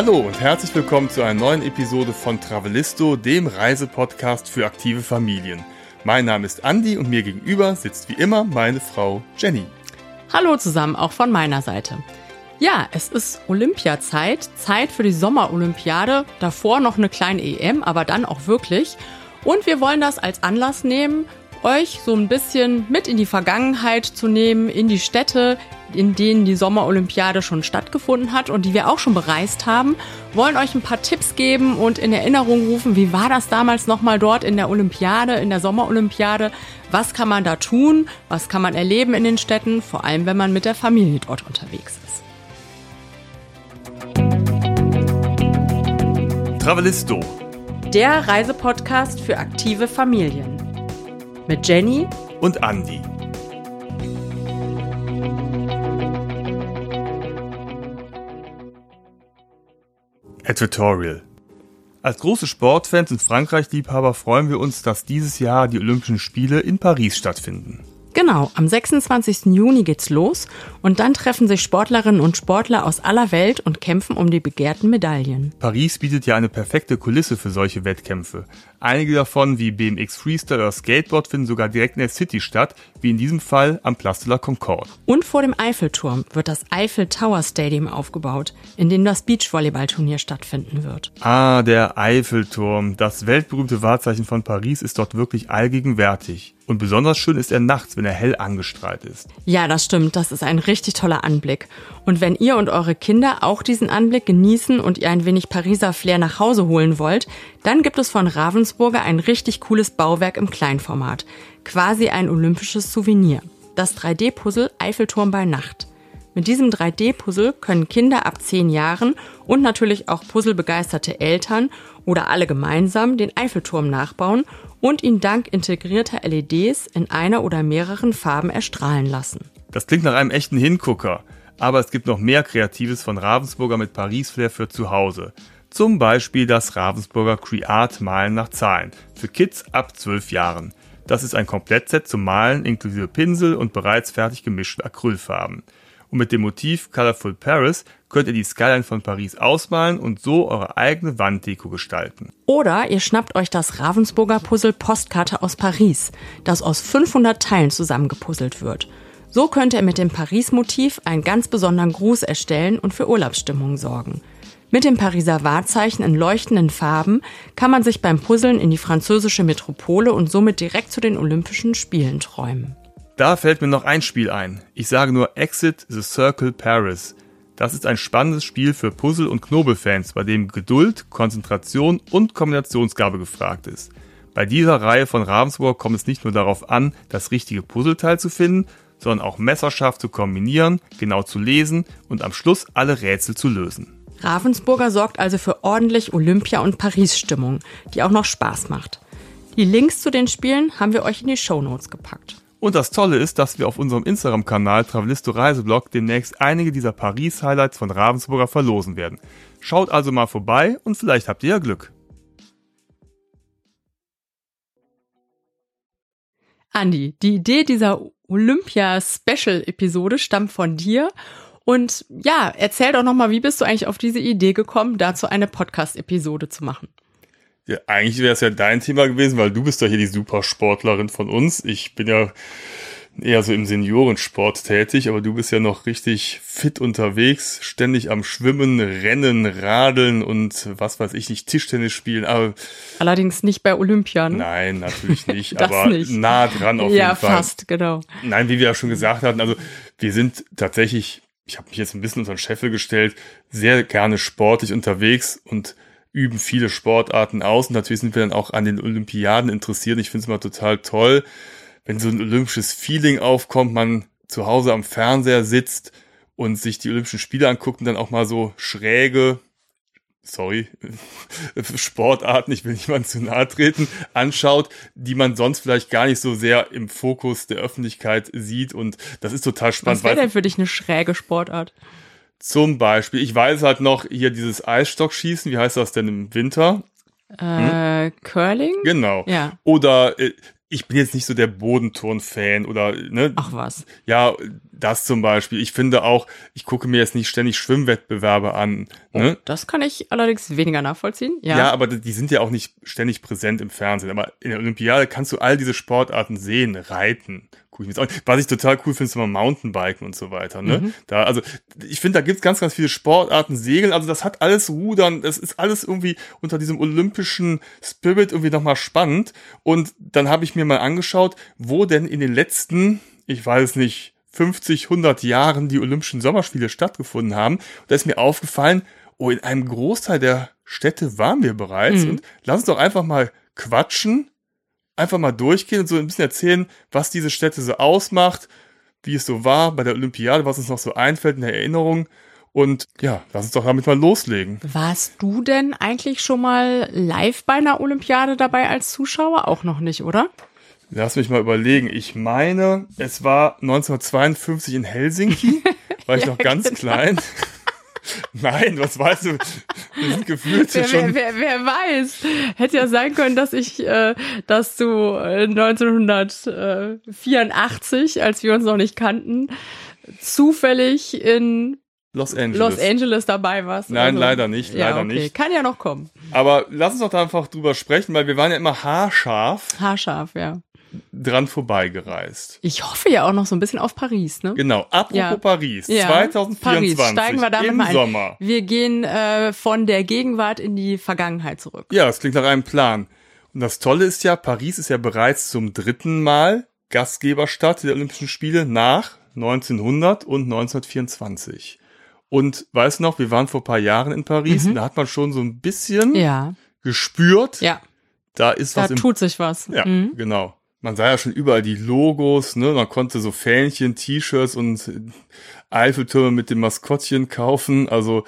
Hallo und herzlich willkommen zu einer neuen Episode von Travelisto, dem Reisepodcast für aktive Familien. Mein Name ist Andi und mir gegenüber sitzt wie immer meine Frau Jenny. Hallo zusammen, auch von meiner Seite. Ja, es ist Olympiazeit, Zeit für die Sommerolympiade, davor noch eine kleine EM, aber dann auch wirklich. Und wir wollen das als Anlass nehmen, euch so ein bisschen mit in die Vergangenheit zu nehmen, in die Städte, in denen die Sommerolympiade schon stattgefunden hat und die wir auch schon bereist haben, wollen euch ein paar Tipps geben und in Erinnerung rufen, wie war das damals nochmal dort in der Olympiade, in der Sommerolympiade, was kann man da tun, was kann man erleben in den Städten, vor allem wenn man mit der Familie dort unterwegs ist. Travelisto, Der Reisepodcast für aktive Familien. Mit Jenny und Andi. Advertorial. Als große Sportfans und Frankreich-Liebhaber freuen wir uns, dass dieses Jahr die Olympischen Spiele in Paris stattfinden. Genau, am 26. Juni geht's los und dann treffen sich Sportlerinnen und Sportler aus aller Welt und kämpfen um die begehrten Medaillen. Paris bietet ja eine perfekte Kulisse für solche Wettkämpfe. Einige davon, wie BMX Freestyle oder Skateboard, finden sogar direkt in der City statt, wie in diesem Fall am Place de la Concorde. Und vor dem Eiffelturm wird das Eiffel Tower Stadium aufgebaut, in dem das Beachvolleyballturnier stattfinden wird. Ah, der Eiffelturm. Das weltberühmte Wahrzeichen von Paris ist dort wirklich allgegenwärtig. Und besonders schön ist er nachts, wenn er hell angestrahlt ist. Ja, das stimmt. Das ist ein richtig toller Anblick. Und wenn ihr und eure Kinder auch diesen Anblick genießen und ihr ein wenig Pariser Flair nach Hause holen wollt, dann gibt es von Ravensburger ein richtig cooles Bauwerk im Kleinformat. Quasi ein olympisches Souvenir. Das 3D-Puzzle Eiffelturm bei Nacht. Mit diesem 3D-Puzzle können Kinder ab 10 Jahren und natürlich auch puzzlebegeisterte Eltern oder alle gemeinsam den Eiffelturm nachbauen und ihn dank integrierter LEDs in einer oder mehreren Farben erstrahlen lassen. Das klingt nach einem echten Hingucker, aber es gibt noch mehr Kreatives von Ravensburger mit Paris-Flair für zu Hause. Zum Beispiel das Ravensburger Create Malen nach Zahlen für Kids ab 12 Jahren. Das ist ein Komplettset zum Malen inklusive Pinsel und bereits fertig gemischten Acrylfarben. Und mit dem Motiv Colorful Paris könnt ihr die Skyline von Paris ausmalen und so eure eigene Wanddeko gestalten. Oder ihr schnappt euch das Ravensburger Puzzle Postkarte aus Paris, das aus 500 Teilen zusammengepuzzelt wird. So könnt ihr mit dem Paris-Motiv einen ganz besonderen Gruß erstellen und für Urlaubsstimmung sorgen. Mit dem Pariser Wahrzeichen in leuchtenden Farben kann man sich beim Puzzeln in die französische Metropole und somit direkt zu den Olympischen Spielen träumen. Da fällt mir noch ein Spiel ein. Ich sage nur Exit the Circle Paris. Das ist ein spannendes Spiel für Puzzle- und Knobelfans, bei dem Geduld, Konzentration und Kombinationsgabe gefragt ist. Bei dieser Reihe von Ravensburg kommt es nicht nur darauf an, das richtige Puzzleteil zu finden, sondern auch messerscharf zu kombinieren, genau zu lesen und am Schluss alle Rätsel zu lösen. Ravensburger sorgt also für ordentlich Olympia- und Paris-Stimmung, die auch noch Spaß macht. Die Links zu den Spielen haben wir euch in die Shownotes gepackt. Und das Tolle ist, dass wir auf unserem Instagram-Kanal Travelisto Reiseblog demnächst einige dieser Paris-Highlights von Ravensburger verlosen werden. Schaut also mal vorbei und vielleicht habt ihr ja Glück. Andi, die Idee dieser Olympia-Special-Episode stammt von dir. Und ja, erzähl doch nochmal, wie bist du eigentlich auf diese Idee gekommen, dazu eine Podcast-Episode zu machen? Ja, eigentlich wäre es ja dein Thema gewesen, weil du bist ja hier die Supersportlerin von uns. Ich bin ja eher so im Seniorensport tätig, aber du bist ja noch richtig fit unterwegs, ständig am Schwimmen, Rennen, Radeln und was weiß ich nicht, Tischtennis spielen. Aber allerdings nicht bei Olympia, ne? Nein, natürlich nicht, Das aber nicht. nah dran auf jeden Fall. Ja, fast, genau. Nein, wie wir ja schon gesagt hatten, also wir sind tatsächlich, ich habe mich jetzt ein bisschen unter den Scheffel gestellt, sehr gerne sportlich unterwegs und üben viele Sportarten aus. Und natürlich sind wir dann auch an den Olympiaden interessiert. Ich finde es mal total toll, wenn so ein olympisches Feeling aufkommt, man zu Hause am Fernseher sitzt und sich die Olympischen Spiele anguckt und dann auch mal so schräge, Sportarten, ich will niemandem zu nahe treten, anschaut, die man sonst vielleicht gar nicht so sehr im Fokus der Öffentlichkeit sieht. Und das ist total spannend. Was wäre denn für dich eine schräge Sportart? Zum Beispiel, ich weiß halt noch, hier dieses Eisstockschießen, wie heißt das denn im Winter? Curling? Genau. Ja. Oder ich bin jetzt nicht so der Bodenturn-Fan oder, ne? Ach was. Ja, das zum Beispiel. Ich finde auch, ich gucke mir jetzt nicht ständig Schwimmwettbewerbe an, ne? Oh, das kann ich allerdings weniger nachvollziehen. Ja, aber die sind ja auch nicht ständig präsent im Fernsehen. Aber in der Olympiade kannst du all diese Sportarten sehen, reiten. Was ich total cool finde, ist immer Mountainbiken und so weiter, ne? Also, ich finde, da gibt's ganz, ganz viele Sportarten, Segeln, also das hat alles Rudern, das ist alles irgendwie unter diesem olympischen Spirit irgendwie nochmal spannend. Und dann habe ich mir mal angeschaut, wo denn in den letzten, ich weiß nicht, 50, 100 Jahren die Olympischen Sommerspiele stattgefunden haben. Und da ist mir aufgefallen, in einem Großteil der Städte waren wir bereits. Und lass uns doch einfach mal quatschen, einfach mal durchgehen und so ein bisschen erzählen, was diese Städte so ausmacht, wie es so war bei der Olympiade, was uns noch so einfällt in der Erinnerung. Und ja, lass uns doch damit mal loslegen. Warst du denn eigentlich schon mal live bei einer Olympiade dabei als Zuschauer? Auch noch nicht, oder? Lass mich mal überlegen. Ich meine, es war 1952 in Helsinki, war ich noch ganz klein. Nein, was weißt du? Wir sind gefühlt schon. Wer weiß. Hätte ja sein können, dass du 1984, als wir uns noch nicht kannten, zufällig in Los Angeles dabei warst. Nein, also, leider nicht, leider okay. nicht. Kann ja noch kommen. Aber lass uns doch da einfach drüber sprechen, weil wir waren ja immer haarscharf, ja. dran vorbeigereist. Ich hoffe ja auch noch so ein bisschen auf Paris, ne? Genau, apropos Paris, 2024, Paris. Steigen wir damit im mal ein. Sommer. Wir gehen von der Gegenwart in die Vergangenheit zurück. Ja, das klingt nach einem Plan. Und das Tolle ist ja, Paris ist ja bereits zum 3. Mal Gastgeberstadt der Olympischen Spiele nach 1900 und 1924. Und weißt du noch, wir waren vor ein paar Jahren in Paris und da hat man schon so ein bisschen gespürt, da ist was. Da tut sich was. Ja, genau. Man sah ja schon überall die Logos, ne? Man konnte so Fähnchen, T-Shirts und Eiffeltürme mit dem Maskottchen kaufen. Also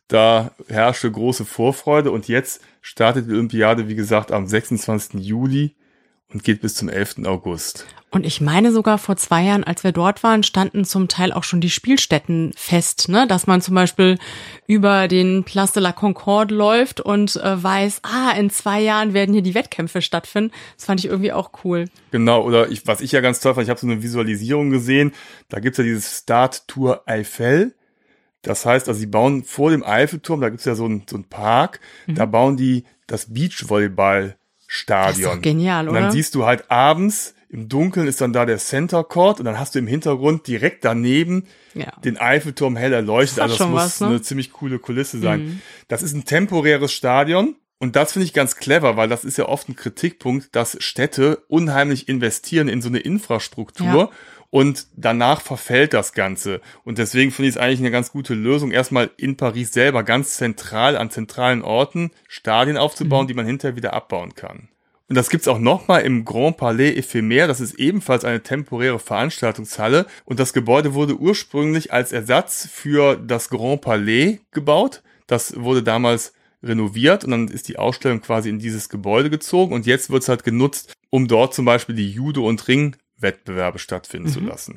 da herrschte große Vorfreude. Und jetzt startet die Olympiade, wie gesagt, am 26. Juli und geht bis zum 11. August. Und ich meine sogar vor 2 Jahren, als wir dort waren, standen zum Teil auch schon die Spielstätten fest, ne? Dass man zum Beispiel über den Place de la Concorde läuft und weiß, in 2 Jahren werden hier die Wettkämpfe stattfinden. Das fand ich irgendwie auch cool. Genau, oder was ich ja ganz toll fand, ich habe so eine Visualisierung gesehen, da gibt's ja dieses Stade Tour Eiffel. Das heißt, also sie bauen vor dem Eiffelturm, da gibt's ja so ein Park, da bauen die das Beachvolleyballstadion. Das ist doch genial, oder? Und dann siehst du halt abends, im Dunkeln ist dann da der Center Court und dann hast du im Hintergrund direkt daneben den Eiffelturm hell erleuchtet. Also das muss eine ziemlich coole Kulisse sein. Das ist ein temporäres Stadion und das finde ich ganz clever, weil das ist ja oft ein Kritikpunkt, dass Städte unheimlich investieren in so eine Infrastruktur und danach verfällt das Ganze. Und deswegen finde ich es eigentlich eine ganz gute Lösung, erstmal in Paris selber ganz zentral an zentralen Orten Stadien aufzubauen, die man hinterher wieder abbauen kann. Und das gibt's auch nochmal im Grand Palais Éphémère. Das ist ebenfalls eine temporäre Veranstaltungshalle. Und das Gebäude wurde ursprünglich als Ersatz für das Grand Palais gebaut. Das wurde damals renoviert und dann ist die Ausstellung quasi in dieses Gebäude gezogen. Und jetzt wird's halt genutzt, um dort zum Beispiel die Judo- und Ringwettbewerbe stattfinden zu lassen.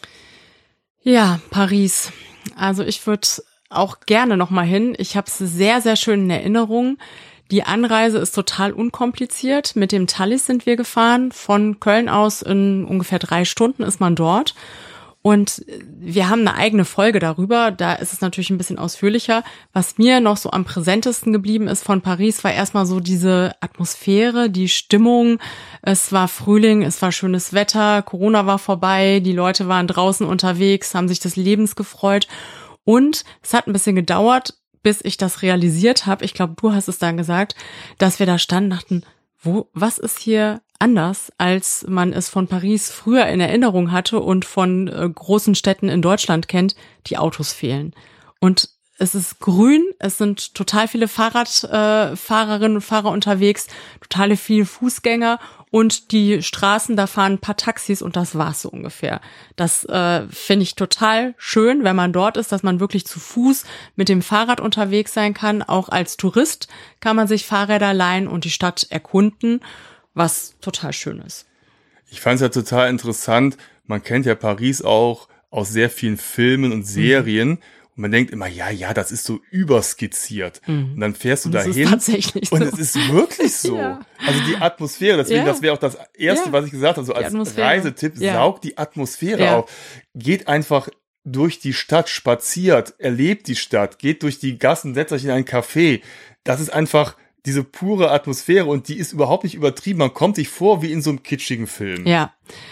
Ja, Paris. Also ich würde auch gerne nochmal hin. Ich habe es sehr, sehr schön in Erinnerung. Die Anreise ist total unkompliziert. Mit dem Thalys sind wir gefahren. Von Köln aus in ungefähr 3 Stunden ist man dort. Und wir haben eine eigene Folge darüber. Da ist es natürlich ein bisschen ausführlicher. Was mir noch so am präsentesten geblieben ist von Paris, war erstmal so diese Atmosphäre, die Stimmung. Es war Frühling, es war schönes Wetter, Corona war vorbei, die Leute waren draußen unterwegs, haben sich des Lebens gefreut. Und es hat ein bisschen gedauert, bis ich das realisiert habe, ich glaube, du hast es dann gesagt, dass wir da standen und dachten, was ist hier anders, als man es von Paris früher in Erinnerung hatte und von großen Städten in Deutschland kennt, die Autos fehlen. Und es ist grün, es sind total viele Fahrradfahrerinnen und Fahrer unterwegs, total viele Fußgänger und die Straßen, da fahren ein paar Taxis und das war's so ungefähr. Das finde ich total schön, wenn man dort ist, dass man wirklich zu Fuß mit dem Fahrrad unterwegs sein kann. Auch als Tourist kann man sich Fahrräder leihen und die Stadt erkunden, was total schön ist. Ich fand es ja total interessant. Man kennt ja Paris auch aus sehr vielen Filmen und Serien. Und man denkt immer, ja, das ist so überskizziert. Und dann fährst du dahin. Das ist tatsächlich so. Und es ist wirklich so. Ja. Also die Atmosphäre, deswegen, das wäre auch das Erste, was ich gesagt habe, so als Reisetipp, saugt die Atmosphäre auf. Geht einfach durch die Stadt, spaziert, erlebt die Stadt, geht durch die Gassen, setzt euch in ein Café. Das ist einfach diese pure Atmosphäre und die ist überhaupt nicht übertrieben. Man kommt sich vor wie in so einem kitschigen Film. Ja.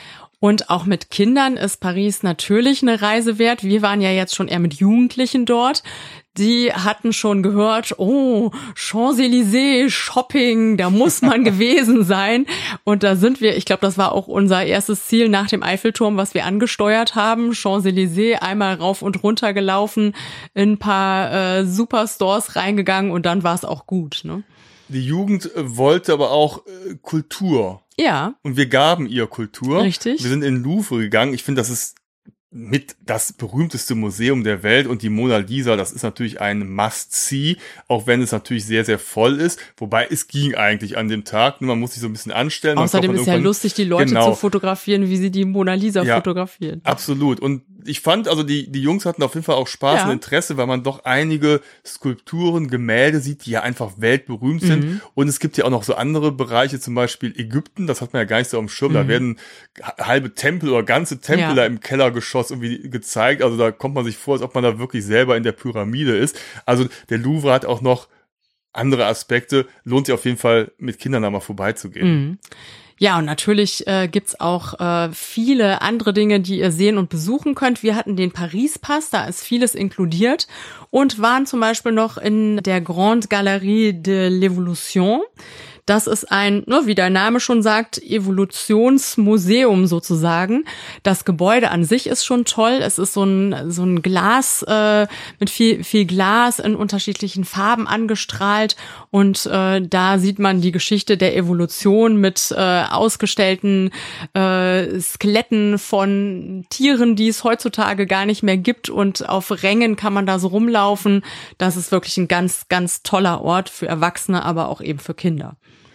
Und auch mit Kindern ist Paris natürlich eine Reise wert. Wir waren ja jetzt schon eher mit Jugendlichen dort. Die hatten schon gehört, oh, Champs-Élysées, Shopping, da muss man gewesen sein. Und da sind wir, ich glaube, das war auch unser erstes Ziel nach dem Eiffelturm, was wir angesteuert haben. Champs-Élysées, einmal rauf und runter gelaufen, in ein paar Superstores reingegangen und dann war es auch gut, ne? Die Jugend wollte aber auch Kultur. Ja. Und wir gaben ihr Kultur. Richtig. Wir sind in den Louvre gegangen. Ich finde, das ist mit das berühmteste Museum der Welt und die Mona Lisa, das ist natürlich ein Must-See, auch wenn es natürlich sehr, sehr voll ist. Wobei es ging eigentlich an dem Tag, nur man muss sich so ein bisschen anstellen. Außerdem ist ja lustig, die Leute zu fotografieren, wie sie die Mona Lisa fotografieren. Absolut. Und ich fand, also die Jungs hatten auf jeden Fall auch Spaß und Interesse, weil man doch einige Skulpturen, Gemälde sieht, die ja einfach weltberühmt sind. Und es gibt ja auch noch so andere Bereiche, zum Beispiel Ägypten, das hat man ja gar nicht so am Schirm. Da werden halbe Tempel oder ganze Tempel da im Kellergeschoss irgendwie gezeigt. Also da kommt man sich vor, als ob man da wirklich selber in der Pyramide ist. Also der Louvre hat auch noch andere Aspekte. Lohnt sich auf jeden Fall, mit Kindern da mal vorbeizugehen. Ja, und natürlich gibt's auch viele andere Dinge, die ihr sehen und besuchen könnt. Wir hatten den Paris-Pass, da ist vieles inkludiert und waren zum Beispiel noch in der Grande Galerie de l'Evolution. Das ist ein, wie der Name schon sagt, Evolutionsmuseum sozusagen. Das Gebäude an sich ist schon toll. Es ist so ein Glas mit viel Glas in unterschiedlichen Farben angestrahlt und da sieht man die Geschichte der Evolution mit ausgestellten Skeletten von Tieren, die es heutzutage gar nicht mehr gibt und auf Rängen kann man da so rumlaufen. Das ist wirklich ein ganz, ganz toller Ort für Erwachsene, aber auch eben für Kinder.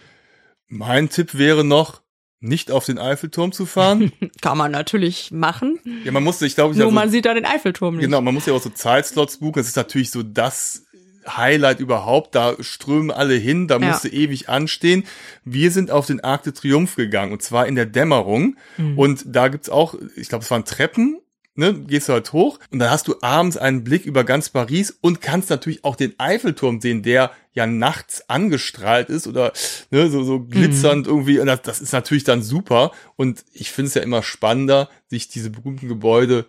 Mein Tipp wäre noch, nicht auf den Eiffelturm zu fahren. Kann man natürlich machen. Ja, man muss sich, glaube ich, nur man sieht da den Eiffelturm nicht. Genau, man muss ja auch so Zeitslots buchen. Das ist natürlich so das Highlight überhaupt. Da strömen alle hin, da musst du ewig anstehen. Wir sind auf den Arc de Triomphe gegangen und zwar in der Dämmerung. Und da gibt's auch, ich glaube, es waren Treppen. Ne, gehst du halt hoch und dann hast du abends einen Blick über ganz Paris und kannst natürlich auch den Eiffelturm sehen, der ja nachts angestrahlt ist oder ne, so glitzernd irgendwie. Und das ist natürlich dann super. Und ich finde es ja immer spannender, sich diese berühmten Gebäude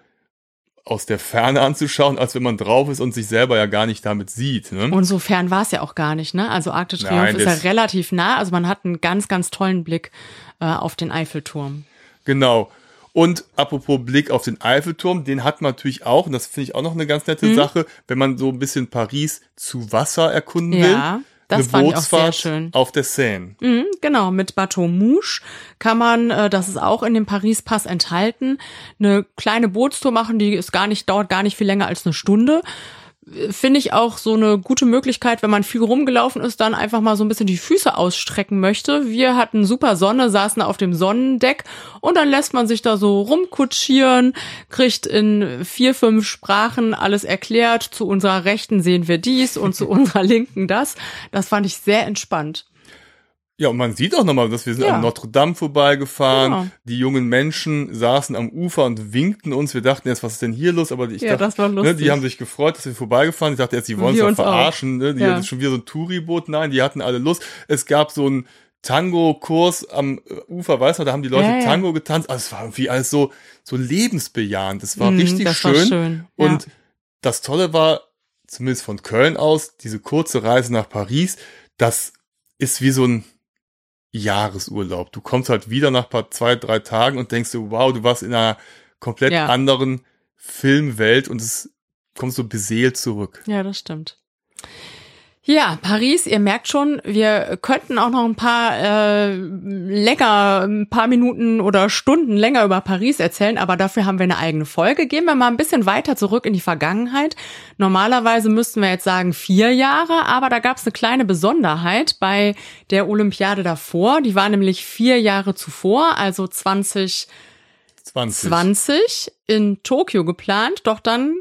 aus der Ferne anzuschauen, als wenn man drauf ist und sich selber ja gar nicht damit sieht. Ne? Und so fern war es ja auch gar nicht, ne? Also Arc de Triomphe ist ja relativ nah. Also man hat einen ganz, ganz tollen Blick auf den Eiffelturm. Genau. Und apropos Blick auf den Eiffelturm, den hat man natürlich auch, und das finde ich auch noch eine ganz nette Sache, wenn man so ein bisschen Paris zu Wasser erkunden will. Ja, das fand ich auch sehr schön. Auf der Seine. Genau, mit Bateau Mouche kann man, das ist auch in dem Paris-Pass enthalten, eine kleine Bootstour machen, die dauert gar nicht viel länger als eine Stunde. Finde ich auch so eine gute Möglichkeit, wenn man viel rumgelaufen ist, dann einfach mal so ein bisschen die Füße ausstrecken möchte. Wir hatten super Sonne, saßen auf dem Sonnendeck und dann lässt man sich da so rumkutschieren, kriegt in 4, 5 Sprachen alles erklärt. Zu unserer Rechten sehen wir dies und zu unserer Linken das. Das fand ich sehr entspannt. Ja, und man sieht auch nochmal, dass wir sind an Notre Dame vorbeigefahren. Genau. Die jungen Menschen saßen am Ufer und winkten uns. Wir dachten erst, was ist denn hier los? Aber ich dachte, das war lustig. Ne, die haben sich gefreut, dass wir vorbeigefahren. Ich dachte erst, die wollen uns doch verarschen. Ne? Die hatten schon wieder so ein Touri-Boot. Nein, die hatten alle Lust. Es gab so einen Tango-Kurs am Ufer, weißt du, da haben die Leute Tango getanzt. Also es war irgendwie alles so lebensbejahend. Das war richtig schön. War schön. Ja. Und das Tolle war, zumindest von Köln aus, diese kurze Reise nach Paris, das ist wie so ein Jahresurlaub. Du kommst halt wieder nach 2, 3 Tagen und denkst so, wow, du warst in einer komplett anderen Filmwelt und es kommst so beseelt zurück. Ja, das stimmt. Ja, Paris, ihr merkt schon, wir könnten auch noch ein paar Minuten oder Stunden länger über Paris erzählen, aber dafür haben wir eine eigene Folge. Gehen wir mal ein bisschen weiter zurück in die Vergangenheit. Normalerweise müssten wir jetzt sagen 4 Jahre, aber da gab es eine kleine Besonderheit bei der Olympiade davor. Die war nämlich 4 Jahre zuvor, also 2020 in Tokio geplant, doch dann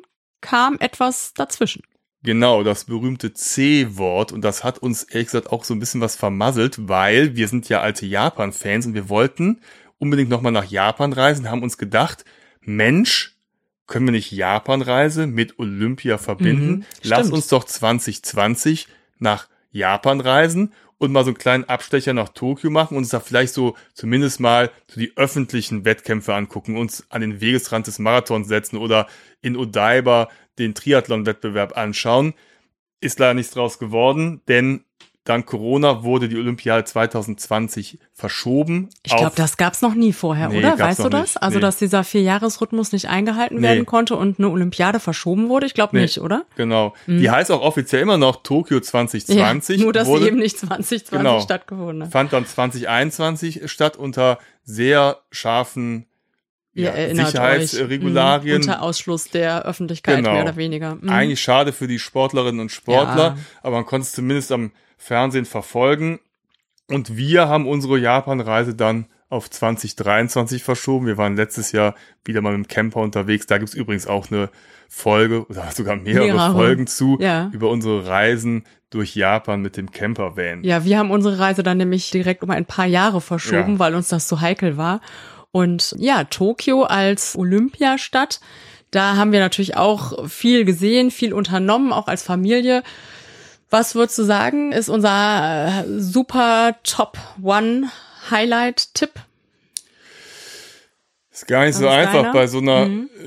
kam etwas dazwischen. Genau, das berühmte C-Wort, und das hat uns ehrlich gesagt auch so ein bisschen was vermasselt, weil wir sind ja alte Japan-Fans und wir wollten unbedingt nochmal nach Japan reisen, haben uns gedacht, Mensch, können wir nicht Japan-Reise mit Olympia verbinden? Lass uns doch 2020 nach Japan reisen und mal so einen kleinen Abstecher nach Tokio machen und uns da vielleicht so zumindest mal so die öffentlichen Wettkämpfe angucken, uns an den Wegesrand des Marathons setzen oder in Odaiba den Triathlon-Wettbewerb anschauen. Ist leider nichts draus geworden, denn dank Corona wurde die Olympiade 2020 verschoben. Ich glaube, das gab's noch nie vorher, Nee, oder? gab's Weißt du noch das? nicht. Also, Nee. dass dieser 4-Jahres-Rhythmus nicht eingehalten werden konnte und eine Olympiade verschoben wurde? Ich glaube nicht, oder? Genau. Die heißt auch offiziell immer noch Tokio 2020. Ja, nur, dass wurde, sie eben nicht 2020 stattgefunden hat. fand dann 2021 statt unter sehr scharfen Ihr erinnert Sicherheitsregularien. euch, unter Ausschluss der Öffentlichkeit, Genau. mehr oder weniger. Eigentlich schade für die Sportlerinnen und Sportler, Ja. aber man konnte es zumindest am Fernsehen verfolgen. Und wir haben unsere Japan-Reise dann auf 2023 verschoben. Wir waren letztes Jahr wieder mal mit dem Camper unterwegs. Da gibt's übrigens auch eine Folge oder sogar mehrere Folgen zu über unsere Reisen durch Japan mit dem Campervan. Ja, wir haben unsere Reise dann nämlich direkt um ein paar Jahre verschoben, weil uns das so heikel war. Und ja, Tokio als Olympiastadt, da haben wir natürlich auch viel gesehen, viel unternommen, auch als Familie. Was würdest du sagen, ist unser super Top-One-Highlight-Tipp? Ist gar nicht so einfach bei so einer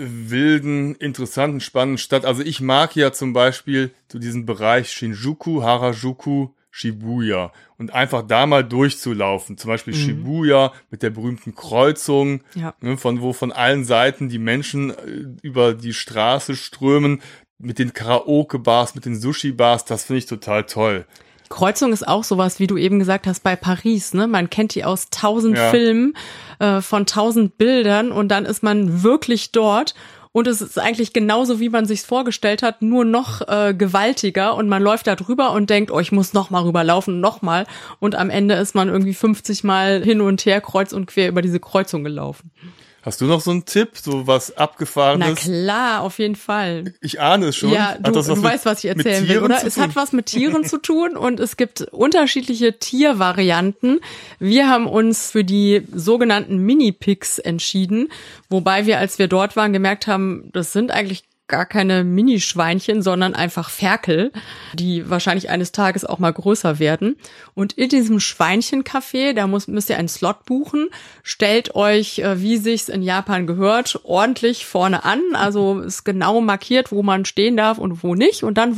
wilden, interessanten, spannenden Stadt. Also ich mag ja zum Beispiel so diesen Bereich Shinjuku, Harajuku, Shibuya und einfach da mal durchzulaufen. Zum Beispiel Shibuya mit der berühmten Kreuzung, ne, wo von allen Seiten die Menschen über die Straße strömen, mit den Karaoke-Bars, mit den Sushi-Bars. Das finde ich total toll. Kreuzung ist auch sowas, wie du eben gesagt hast, bei Paris, ne? Man kennt die aus 1000 Filmen, von 1000 Bildern und dann ist man wirklich dort. Und es ist eigentlich genauso, wie man sich's vorgestellt hat, nur noch gewaltiger. Und man läuft da drüber und denkt, oh, ich muss noch mal rüberlaufen, noch mal. Und am Ende ist man irgendwie 50 Mal hin und her, kreuz und quer über diese Kreuzung gelaufen. Hast du noch so einen Tipp, so was Abgefahrenes? Na klar, auf jeden Fall. Ich ahne es schon. Ja, du weißt, was ich erzählen will, oder? Es hat was mit Tieren zu tun und es gibt unterschiedliche Tiervarianten. Wir haben uns für die sogenannten Mini-Pigs entschieden, wobei wir, als wir dort waren, gemerkt haben, das sind eigentlich gar keine Minischweinchen, sondern einfach Ferkel, die wahrscheinlich eines Tages auch mal größer werden. Und in diesem Schweinchtencafé, da müsst ihr einen Slot buchen, stellt euch, wie sich's in Japan gehört, ordentlich vorne an. Also ist genau markiert, wo man stehen darf und wo nicht. Und dann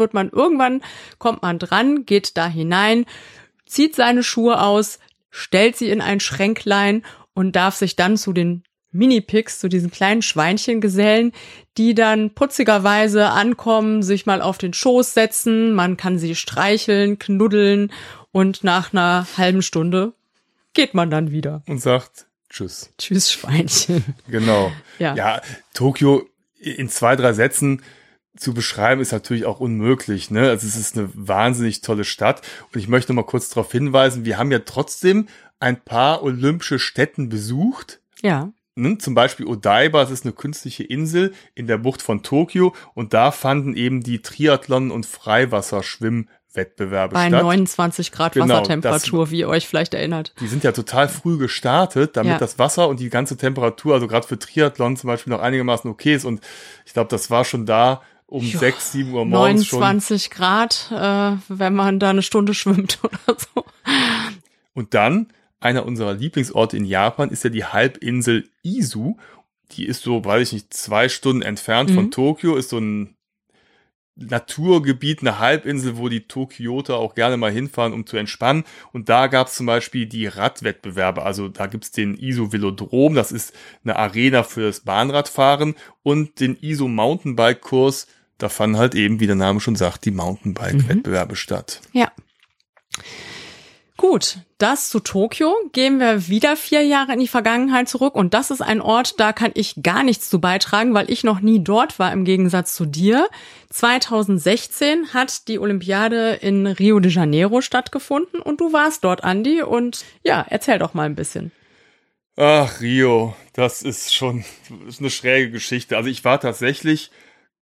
kommt man dran, geht da hinein, zieht seine Schuhe aus, stellt sie in ein Schränklein und darf sich dann zu den Mini-Pigs, zu diesen kleinen Schweinchen gesellen, die dann putzigerweise ankommen, sich mal auf den Schoß setzen, man kann sie streicheln, knuddeln und nach einer halben Stunde geht man dann wieder. Und sagt Tschüss. Tschüss, Schweinchen. Genau. Ja, Tokio in 2-3 Sätzen zu beschreiben ist natürlich auch unmöglich, ne? Also es ist eine wahnsinnig tolle Stadt und ich möchte noch mal kurz darauf hinweisen, wir haben ja trotzdem ein paar olympische Stätten besucht. Ja. Zum Beispiel Odaiba, das ist eine künstliche Insel in der Bucht von Tokio und da fanden eben die Triathlon- und Freiwasserschwimmwettbewerbe bei statt. 29 Grad Wassertemperatur, wie ihr euch vielleicht erinnert. Die sind ja total früh gestartet, damit das Wasser und die ganze Temperatur, also gerade für Triathlon zum Beispiel, noch einigermaßen okay ist und ich glaube, das war schon da um 6, 7 Uhr morgens 29 Grad, wenn man da eine Stunde schwimmt oder so. Und dann einer unserer Lieblingsorte in Japan ist ja die Halbinsel Izu. Die ist so, weiß ich nicht, 2 Stunden entfernt von Tokio, ist so ein Naturgebiet, eine Halbinsel, wo die Tokioter auch gerne mal hinfahren, um zu entspannen. Und da gab es zum Beispiel die Radwettbewerbe. Also da gibt's den Izu Velodrom, das ist eine Arena für das Bahnradfahren und den Izu Mountainbike-Kurs. Da fanden halt eben, wie der Name schon sagt, die Mountainbike-Wettbewerbe statt. Ja. Gut, das zu Tokio. Gehen wir wieder 4 Jahre in die Vergangenheit zurück. Und das ist ein Ort, da kann ich gar nichts zu beitragen, weil ich noch nie dort war, im Gegensatz zu dir. 2016 hat die Olympiade in Rio de Janeiro stattgefunden und du warst dort, Andi. Und ja, erzähl doch mal ein bisschen. Ach, Rio, das ist eine schräge Geschichte. Also ich war tatsächlich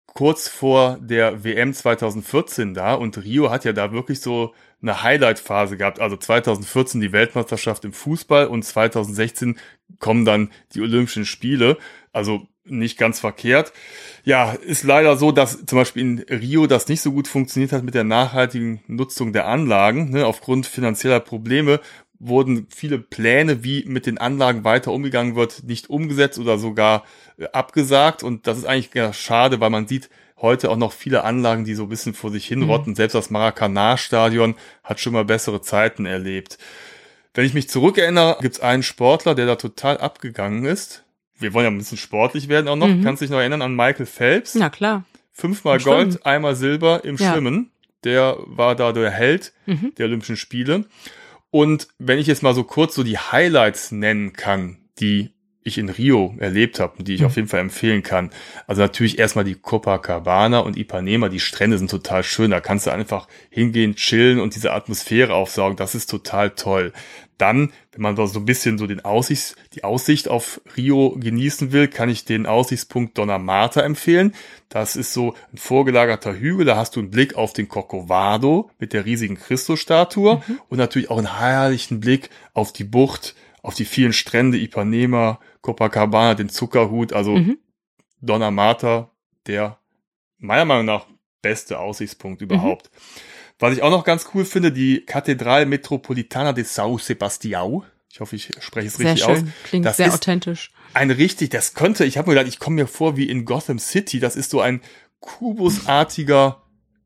kurz vor der WM 2014 da und Rio hat ja da wirklich so eine Highlight-Phase gehabt. Also 2014 die Weltmeisterschaft im Fußball und 2016 kommen dann die Olympischen Spiele. Also nicht ganz verkehrt. Ja, ist leider so, dass zum Beispiel in Rio das nicht so gut funktioniert hat mit der nachhaltigen Nutzung der Anlagen. Ne? Aufgrund finanzieller Probleme wurden viele Pläne, wie mit den Anlagen weiter umgegangen wird, nicht umgesetzt oder sogar abgesagt. Und das ist eigentlich ganz schade, weil man sieht heute auch noch viele Anlagen, die so ein bisschen vor sich hinrotten. Selbst das Maracanã-Stadion hat schon mal bessere Zeiten erlebt. Wenn ich mich zurückerinnere, gibt es einen Sportler, der da total abgegangen ist. Wir wollen ja ein bisschen sportlich werden auch noch. Kannst du dich noch erinnern an Michael Phelps? Na klar. 5-mal Gold, einmal Silber im Schwimmen. Der war da der Held der Olympischen Spiele. Und wenn ich jetzt mal so kurz so die Highlights nennen kann, die ich in Rio erlebt habe und die ich auf jeden Fall empfehlen kann. Also natürlich erstmal die Copacabana und Ipanema. Die Strände sind total schön. Da kannst du einfach hingehen, chillen und diese Atmosphäre aufsaugen. Das ist total toll. Dann, wenn man so ein bisschen so die Aussicht auf Rio genießen will, kann ich den Aussichtspunkt Dona Marta empfehlen. Das ist so ein vorgelagerter Hügel. Da hast du einen Blick auf den Corcovado mit der riesigen Christusstatue und natürlich auch einen herrlichen Blick auf die Bucht, auf die vielen Strände, Ipanema, Copacabana, den Zuckerhut, also Dona Marta, der meiner Meinung nach beste Aussichtspunkt überhaupt. Was ich auch noch ganz cool finde, die Catedral Metropolitana de São Sebastião. Ich hoffe, ich spreche es richtig aus. Klingt das sehr ist authentisch. ich habe mir gedacht, ich komme mir vor wie in Gotham City. Das ist so ein kubusartiger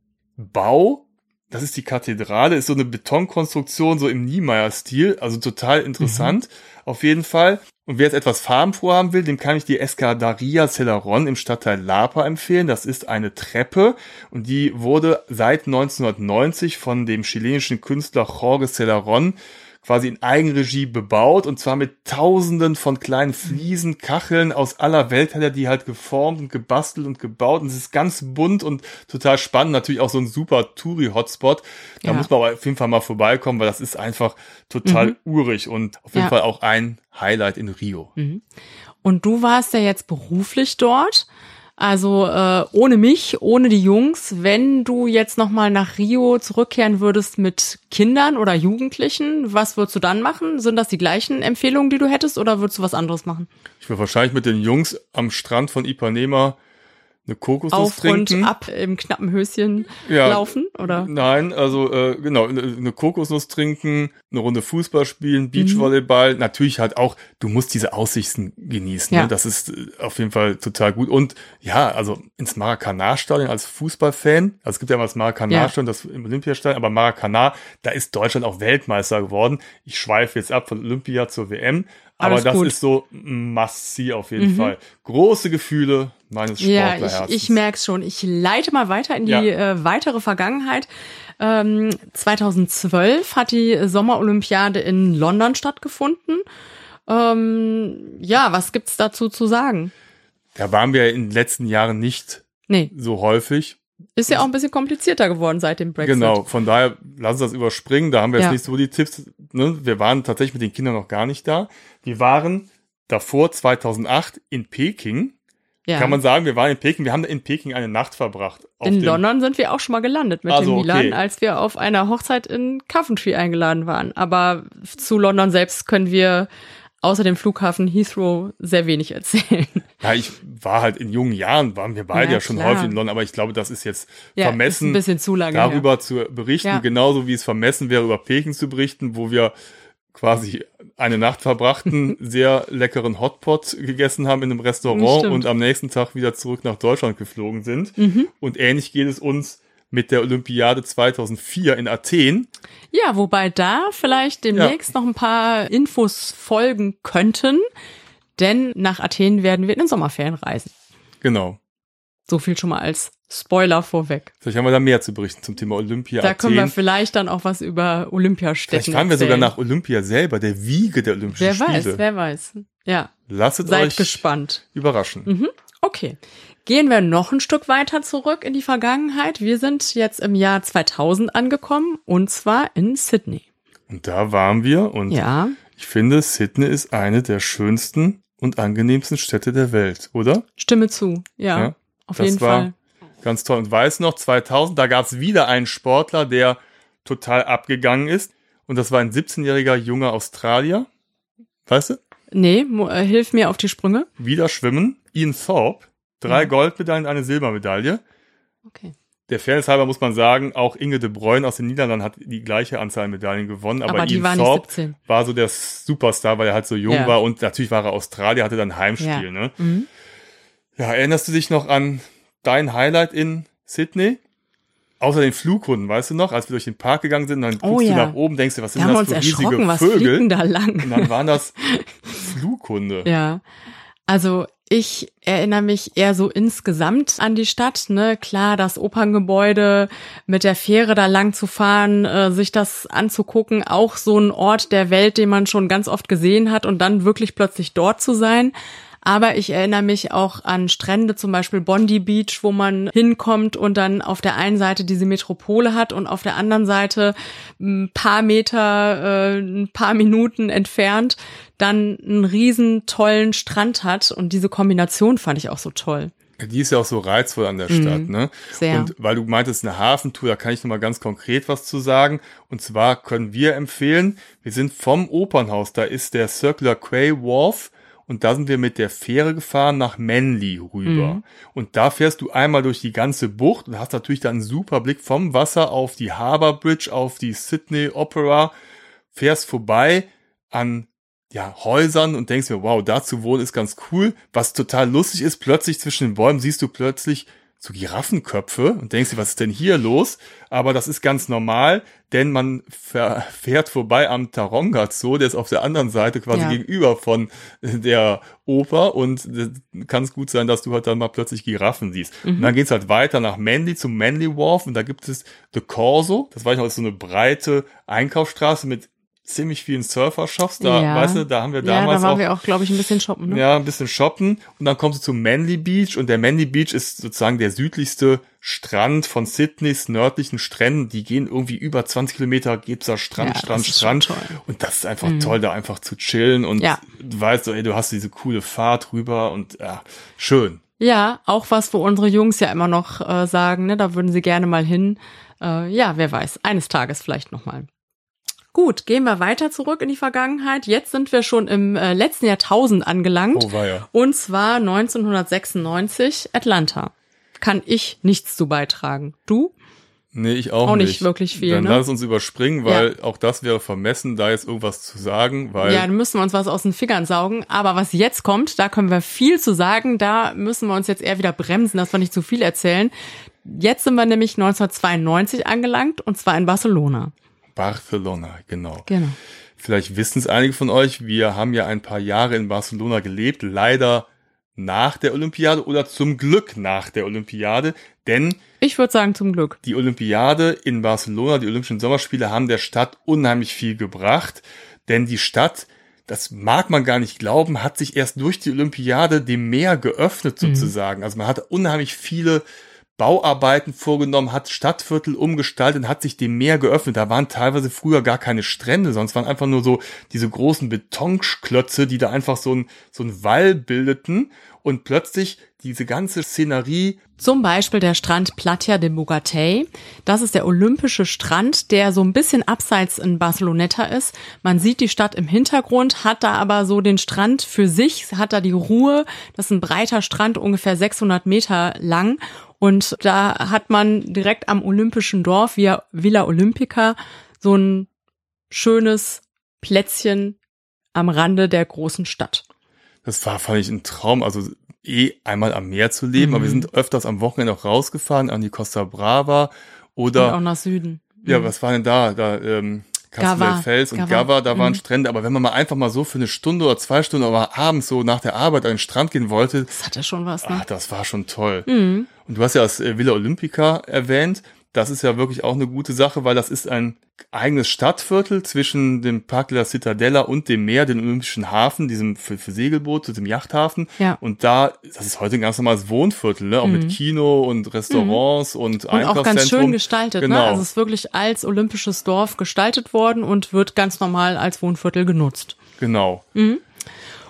Bau. Das ist die Kathedrale, ist so eine Betonkonstruktion, so im Niemeyer-Stil, also total interessant, auf jeden Fall. Und wer jetzt etwas farbenfroh haben will, dem kann ich die Escadaria Celarón im Stadtteil Lapa empfehlen. Das ist eine Treppe und die wurde seit 1990 von dem chilenischen Künstler Jorge Celarón quasi in Eigenregie bebaut und zwar mit Tausenden von kleinen Fliesen, Kacheln aus aller Welt hat er die halt geformt und gebastelt und gebaut und es ist ganz bunt und total spannend, natürlich auch so ein super Touri-Hotspot. Da muss man aber auf jeden Fall mal vorbeikommen, weil das ist einfach total urig und auf jeden Fall auch ein Highlight in Rio. Und du warst ja jetzt beruflich dort. Also ohne mich, ohne die Jungs, wenn du jetzt nochmal nach Rio zurückkehren würdest mit Kindern oder Jugendlichen, was würdest du dann machen? Sind das die gleichen Empfehlungen, die du hättest oder würdest du was anderes machen? Ich würde wahrscheinlich mit den Jungs am Strand von Ipanema eine Kokosnuss trinken. Auf und ab im knappen Höschen laufen, oder? Nein, also genau, eine Kokosnuss trinken, eine Runde Fußball spielen, Beachvolleyball. Natürlich halt auch, du musst diese Aussichten genießen. Ne? Das ist auf jeden Fall total gut. Und ja, also ins Maracanã-Stadion als Fußballfan, also es gibt ja mal das Maracanã-Stadion, das im Olympiastadion, aber Maracanã, da ist Deutschland auch Weltmeister geworden. Ich schweife jetzt ab von Olympia zur WM. Aber das ist so must-see auf jeden Fall. Große Gefühle meines Sportlerherzens. Ja, ich merk's schon. Ich leite mal weiter in die weitere Vergangenheit. 2012 hat die Sommerolympiade in London stattgefunden. Was gibt's dazu zu sagen? Da waren wir in den letzten Jahren nicht so häufig. Ist ja auch ein bisschen komplizierter geworden seit dem Brexit. Genau, von daher lass uns das überspringen. Da haben wir jetzt nicht so die Tipps. Ne? Wir waren tatsächlich mit den Kindern noch gar nicht da. Wir waren davor 2008 in Peking. Ja. Kann man sagen, wir waren in Peking. Wir haben in Peking eine Nacht verbracht. In London sind wir auch schon mal gelandet mit dem Milan, als wir auf einer Hochzeit in Coventry eingeladen waren. Aber zu London selbst können wir außer dem Flughafen Heathrow sehr wenig erzählen. Ja, ich war halt in jungen Jahren, waren wir beide ja schon häufig in London, aber ich glaube, das ist jetzt vermessen, ist ein bisschen zu lange darüber zu berichten, genauso wie es vermessen wäre, über Peking zu berichten, wo wir quasi eine Nacht verbrachten, sehr leckeren Hotpot gegessen haben in einem Restaurant und am nächsten Tag wieder zurück nach Deutschland geflogen sind. Und ähnlich geht es uns mit der Olympiade 2004 in Athen. Ja, wobei da vielleicht demnächst noch ein paar Infos folgen könnten, denn nach Athen werden wir in den Sommerferien reisen. Genau. So viel schon mal als Spoiler vorweg. Vielleicht haben wir da mehr zu berichten zum Thema Olympia. Da können wir vielleicht dann auch was über Olympiastätten Vielleicht fahren wir sogar nach Olympia selber, der Wiege der Olympischen Spiele. Wer weiß. Ja. Seid euch gespannt. Überraschen. Okay. Gehen wir noch ein Stück weiter zurück in die Vergangenheit. Wir sind jetzt im Jahr 2000 angekommen und zwar in Sydney. Und da waren wir und ich finde, Sydney ist eine der schönsten und angenehmsten Städte der Welt, oder? Stimme zu, ja. Auf jeden Fall. Ganz toll. Und weiß noch, 2000, da gab es wieder einen Sportler, der total abgegangen ist. Und das war ein 17-jähriger junger Australier. Weißt du? Nee, hilf mir auf die Sprünge. Wieder schwimmen. Ian Thorpe. 3 Goldmedaillen, eine Silbermedaille. Okay. Der Fairness halber muss man sagen, auch Inge de Bruyne aus den Niederlanden hat die gleiche Anzahl an Medaillen gewonnen. Aber die Ian war Thorpe nicht 17. war so der Superstar, weil er halt so jung war. Und natürlich war er Australier, hatte dann Heimspiel. Ja. Ne? Ja, erinnerst du dich noch an dein Highlight in Sydney? Außer den Flughunden, weißt du noch? Als wir durch den Park gegangen sind, dann guckst du nach oben, denkst du, was sind das für riesige was Vögel? Fliegen da lang? Und dann waren das Flughunde. Ja, also ich erinnere mich eher so insgesamt an die Stadt, ne? Klar, das Operngebäude, mit der Fähre da lang zu fahren, sich das anzugucken, auch so ein Ort der Welt, den man schon ganz oft gesehen hat und dann wirklich plötzlich dort zu sein. Aber ich erinnere mich auch an Strände, zum Beispiel Bondi Beach, wo man hinkommt und dann auf der einen Seite diese Metropole hat und auf der anderen Seite ein paar Meter, ein paar Minuten entfernt dann einen riesen tollen Strand hat. Und diese Kombination fand ich auch so toll. Die ist ja auch so reizvoll an der Stadt, ne? Sehr. Und weil du meintest, eine Hafentour, da kann ich nochmal ganz konkret was zu sagen. Und zwar können wir empfehlen, wir sind vom Opernhaus, da ist der Circular Quay Wharf. Und da sind wir mit der Fähre gefahren nach Manly rüber. Und da fährst du einmal durch die ganze Bucht und hast natürlich dann einen super Blick vom Wasser auf die Harbour Bridge, auf die Sydney Opera, fährst vorbei an Häusern und denkst mir, wow, da zu wohnen ist ganz cool. Was total lustig ist, plötzlich zwischen den Bäumen siehst du plötzlich so Giraffenköpfe und denkst dir, was ist denn hier los? Aber das ist ganz normal, denn man fährt vorbei am Taronga Zoo, der ist auf der anderen Seite quasi gegenüber von der Oper und kann es gut sein, dass du halt dann mal plötzlich Giraffen siehst. Und dann geht's halt weiter nach Manly zum Manly Wharf und da gibt es The Corso, das weiß ich noch, ist so eine breite Einkaufsstraße mit ziemlich vielen Surfer-Shops, weißt du, da haben wir damals da waren wir auch, glaube ich, ein bisschen shoppen, ne? Ja, ein bisschen shoppen und dann kommst du zum Manly Beach und der Manly Beach ist sozusagen der südlichste Strand von Sydneys nördlichen Stränden, die gehen irgendwie über 20 Kilometer, gibt's da Strand und das ist einfach toll, da einfach zu chillen und du weißt so, ey, du hast diese coole Fahrt rüber und schön. Ja, auch was, wo unsere Jungs ja immer noch sagen, ne, da würden sie gerne mal hin. Wer weiß, eines Tages vielleicht nochmal. Gut, gehen wir weiter zurück in die Vergangenheit. Jetzt sind wir schon im letzten Jahrtausend angelangt. Oh weia. Und zwar 1996, Atlanta. Kann ich nichts zu beitragen. Du? Nee, ich auch nicht. Auch nicht wirklich viel, Dann ne? lass es uns überspringen, weil auch das wäre vermessen, da jetzt irgendwas zu sagen, weil... Ja, dann müssen wir uns was aus den Fingern saugen. Aber was jetzt kommt, da können wir viel zu sagen. Da müssen wir uns jetzt eher wieder bremsen, dass wir nicht zu viel erzählen. Jetzt sind wir nämlich 1992 angelangt, und zwar in Barcelona. Barcelona, genau. Vielleicht wissen es einige von euch, wir haben ja ein paar Jahre in Barcelona gelebt, leider nach der Olympiade oder zum Glück nach der Olympiade, denn ich würde sagen zum Glück. Die Olympiade in Barcelona, die Olympischen Sommerspiele, haben der Stadt unheimlich viel gebracht, denn die Stadt, das mag man gar nicht glauben, hat sich erst durch die Olympiade dem Meer geöffnet sozusagen. Also man hat unheimlich viele Bauarbeiten vorgenommen, hat Stadtviertel umgestaltet und hat sich dem Meer geöffnet. Da waren teilweise früher gar keine Strände, sonst waren einfach nur so diese großen Betonklötze, die da einfach so ein Wall bildeten und plötzlich diese ganze Szenerie. Zum Beispiel der Strand Platja de Bogatell. Das ist der olympische Strand, der so ein bisschen abseits in Barceloneta ist. Man sieht die Stadt im Hintergrund, hat da aber so den Strand für sich, hat da die Ruhe. Das ist ein breiter Strand, ungefähr 600 Meter lang. Und da hat man direkt am Olympischen Dorf, via Villa Olympica, so ein schönes Plätzchen am Rande der großen Stadt. Das fand ich ein Traum, also einmal am Meer zu leben, aber wir sind öfters am Wochenende auch rausgefahren an die Costa Brava oder... Und auch nach Süden. Ja, was war denn da? Castelldefels und Gava, da waren Strände, aber wenn man mal einfach mal so für eine Stunde oder 2 Stunden aber abends so nach der Arbeit an den Strand gehen wollte, das hat ja schon was, ne? Das war schon toll. Und du hast ja das Villa Olympica erwähnt, das ist ja wirklich auch eine gute Sache, weil das ist ein eigenes Stadtviertel zwischen dem Parc de la Ciutadella und dem Meer, dem Olympischen Hafen, diesem für Segelboote, dem Yachthafen. Ja. Und das ist heute ein ganz normales Wohnviertel, ne? Auch mit Kino und Restaurants und Einkaufszentrum. Und auch ganz schön gestaltet, genau. Ne? Also es ist wirklich als olympisches Dorf gestaltet worden und wird ganz normal als Wohnviertel genutzt. Genau.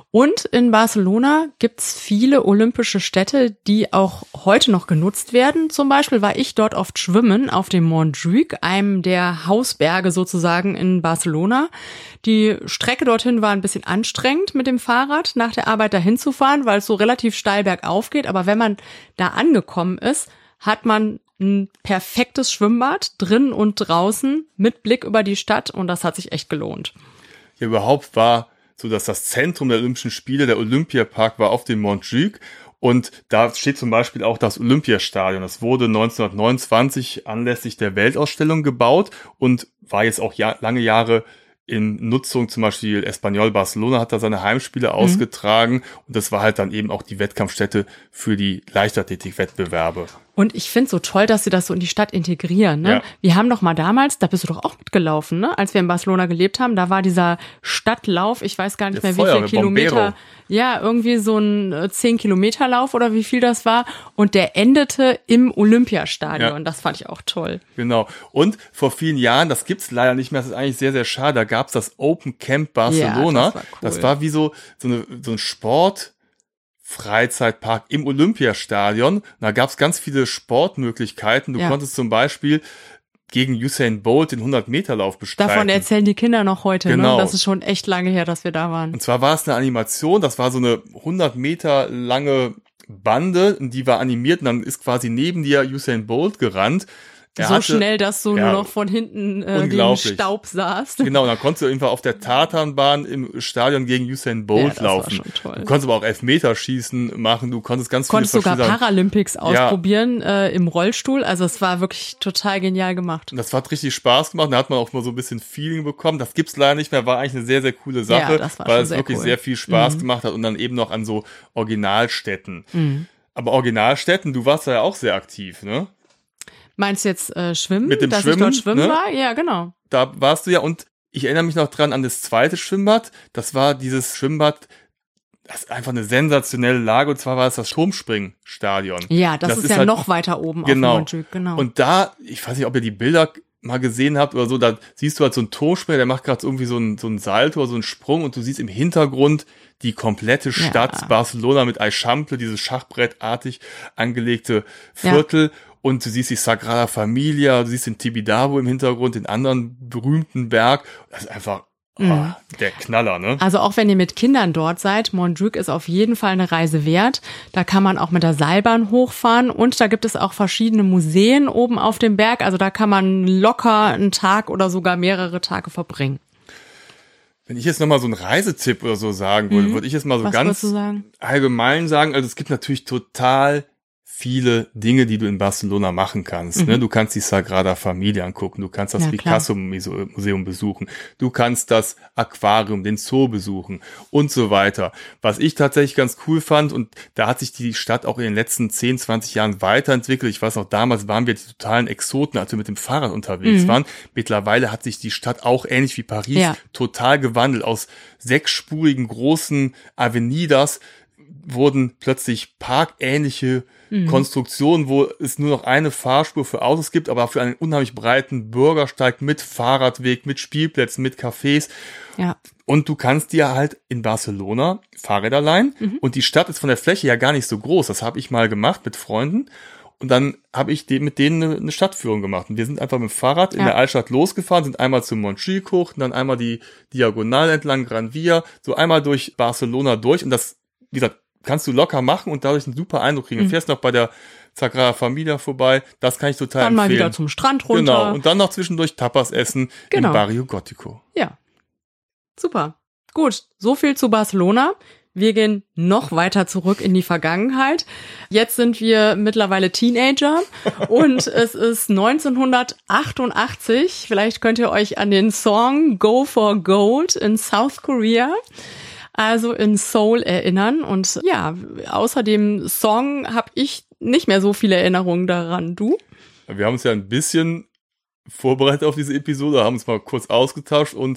Und in Barcelona gibt's viele olympische Städte, die auch heute noch genutzt werden. Zum Beispiel war ich dort oft schwimmen auf dem Montjuïc, einem der Hausberge sozusagen in Barcelona. Die Strecke dorthin war ein bisschen anstrengend mit dem Fahrrad nach der Arbeit dahin zu fahren, weil es so relativ steil bergauf geht. Aber wenn man da angekommen ist, hat man ein perfektes Schwimmbad drin und draußen mit Blick über die Stadt und das hat sich echt gelohnt. Ja, überhaupt war so, dass das Zentrum der Olympischen Spiele, der Olympiapark, war auf dem Montjuïc und da steht zum Beispiel auch das Olympiastadion. Das wurde 1929 anlässlich der Weltausstellung gebaut und war jetzt auch lange Jahre in Nutzung. Zum Beispiel Espanyol Barcelona hat da seine Heimspiele ausgetragen und das war halt dann eben auch die Wettkampfstätte für die Leichtathletik-Wettbewerbe. Und ich finde so toll, dass sie das so in die Stadt integrieren. Ne? Ja. Wir haben doch mal damals, da bist du doch auch mitgelaufen, ne? Als wir in Barcelona gelebt haben, da war dieser Stadtlauf, ich weiß gar nicht mehr, wie viele Kilometer. Bombero. Ja, irgendwie so ein 10-Kilometer-Lauf oder wie viel das war. Und der endete im Olympiastadion. Ja. Das fand ich auch toll. Genau. Und vor vielen Jahren, das gibt's leider nicht mehr, das ist eigentlich sehr, sehr schade, da gab's das Open Camp Barcelona. Ja, das war cool. Das war wie so ein Freizeitpark im Olympiastadion. Da gab es ganz viele Sportmöglichkeiten. Du konntest zum Beispiel gegen Usain Bolt den 100-Meter-Lauf bestreiten. Davon erzählen die Kinder noch heute. Genau. Ne? Das ist schon echt lange her, dass wir da waren. Und zwar war es eine Animation. Das war so eine 100 Meter lange Bande. Die war animiert und dann ist quasi neben dir Usain Bolt gerannt. Schnell, dass du nur noch von hinten wie im Staub saßt. Genau, dann konntest du einfach auf der Tatanbahn im Stadion gegen Usain Bolt laufen. War schon toll. Du konntest aber auch Elfmeterschießen machen, du konntest ganz viele sogar Paralympics ausprobieren im Rollstuhl. Also es war wirklich total genial gemacht. Das hat richtig Spaß gemacht, da hat man auch mal so ein bisschen Feeling bekommen. Das gibt's leider nicht mehr, war eigentlich eine sehr, sehr coole Sache, weil es wirklich sehr viel Spaß gemacht hat und dann eben noch an so Originalstätten. Aber Originalstätten, du warst da ja auch sehr aktiv, ne? Meinst du jetzt Schwimmen? Mit dem dass Schwimmen, ich dort schwimmen war? Ja, genau. Da warst du ja und ich erinnere mich noch dran an das zweite Schwimmbad. Das war dieses Schwimmbad, das ist einfach eine sensationelle Lage und zwar war es das Turmspringstadion. Ja, das ist ja halt noch weiter oben auf dem Montjuïc, genau. Und da, ich weiß nicht, ob ihr die Bilder mal gesehen habt oder so, da siehst du halt so einen Turmspringer, der macht gerade irgendwie so einen Salto oder so einen Sprung und du siehst im Hintergrund die komplette Stadt Barcelona mit Eixample, dieses schachbrettartig angelegte Viertel. Ja. Und du siehst die Sagrada Familia, du siehst den Tibidabo im Hintergrund, den anderen berühmten Berg. Das ist einfach der Knaller, ne? Also auch wenn ihr mit Kindern dort seid, Montjuïc ist auf jeden Fall eine Reise wert. Da kann man auch mit der Seilbahn hochfahren und da gibt es auch verschiedene Museen oben auf dem Berg. Also da kann man locker einen Tag oder sogar mehrere Tage verbringen. Wenn ich jetzt nochmal so einen Reisetipp oder so sagen würde, würde ich jetzt mal so ganz allgemein sagen, also es gibt natürlich total viele Dinge, die du in Barcelona machen kannst. Ne? Du kannst die Sagrada Familia angucken, du kannst das Picasso-Museum besuchen, du kannst das Aquarium, den Zoo besuchen und so weiter. Was ich tatsächlich ganz cool fand, und da hat sich die Stadt auch in den letzten 10, 20 Jahren weiterentwickelt. Ich weiß noch, damals waren wir die totalen Exoten, als wir mit dem Fahrrad unterwegs waren. Mittlerweile hat sich die Stadt auch ähnlich wie Paris total gewandelt. Aus 6-spurigen großen Avenidas wurden plötzlich parkähnliche Konstruktionen, wo es nur noch eine Fahrspur für Autos gibt, aber für einen unheimlich breiten Bürgersteig mit Fahrradweg, mit Spielplätzen, mit Cafés. Ja. Und du kannst dir halt in Barcelona Fahrräder leihen und die Stadt ist von der Fläche ja gar nicht so groß. Das habe ich mal gemacht mit Freunden und dann habe ich mit denen eine Stadtführung gemacht. Und wir sind einfach mit dem Fahrrad in der Altstadt losgefahren, sind einmal zum Montjuïc hoch und dann einmal die Diagonal entlang Gran Via, so einmal durch Barcelona durch und das, wie gesagt, kannst du locker machen und dadurch einen super Eindruck kriegen. Du fährst noch bei der Sagrada Familia vorbei, das kann ich total empfehlen. Dann mal wieder zum Strand runter. Genau, und dann noch zwischendurch Tapas essen im Barrio Gótico. Ja, super. Gut, so viel zu Barcelona. Wir gehen noch weiter zurück in die Vergangenheit. Jetzt sind wir mittlerweile Teenager und es ist 1988. Vielleicht könnt ihr euch an den Song Go for Gold in South Korea, also in Seoul, erinnern. Und ja, außer dem Song habe ich nicht mehr so viele Erinnerungen daran. Du? Wir haben uns ja ein bisschen vorbereitet auf diese Episode, haben uns mal kurz ausgetauscht und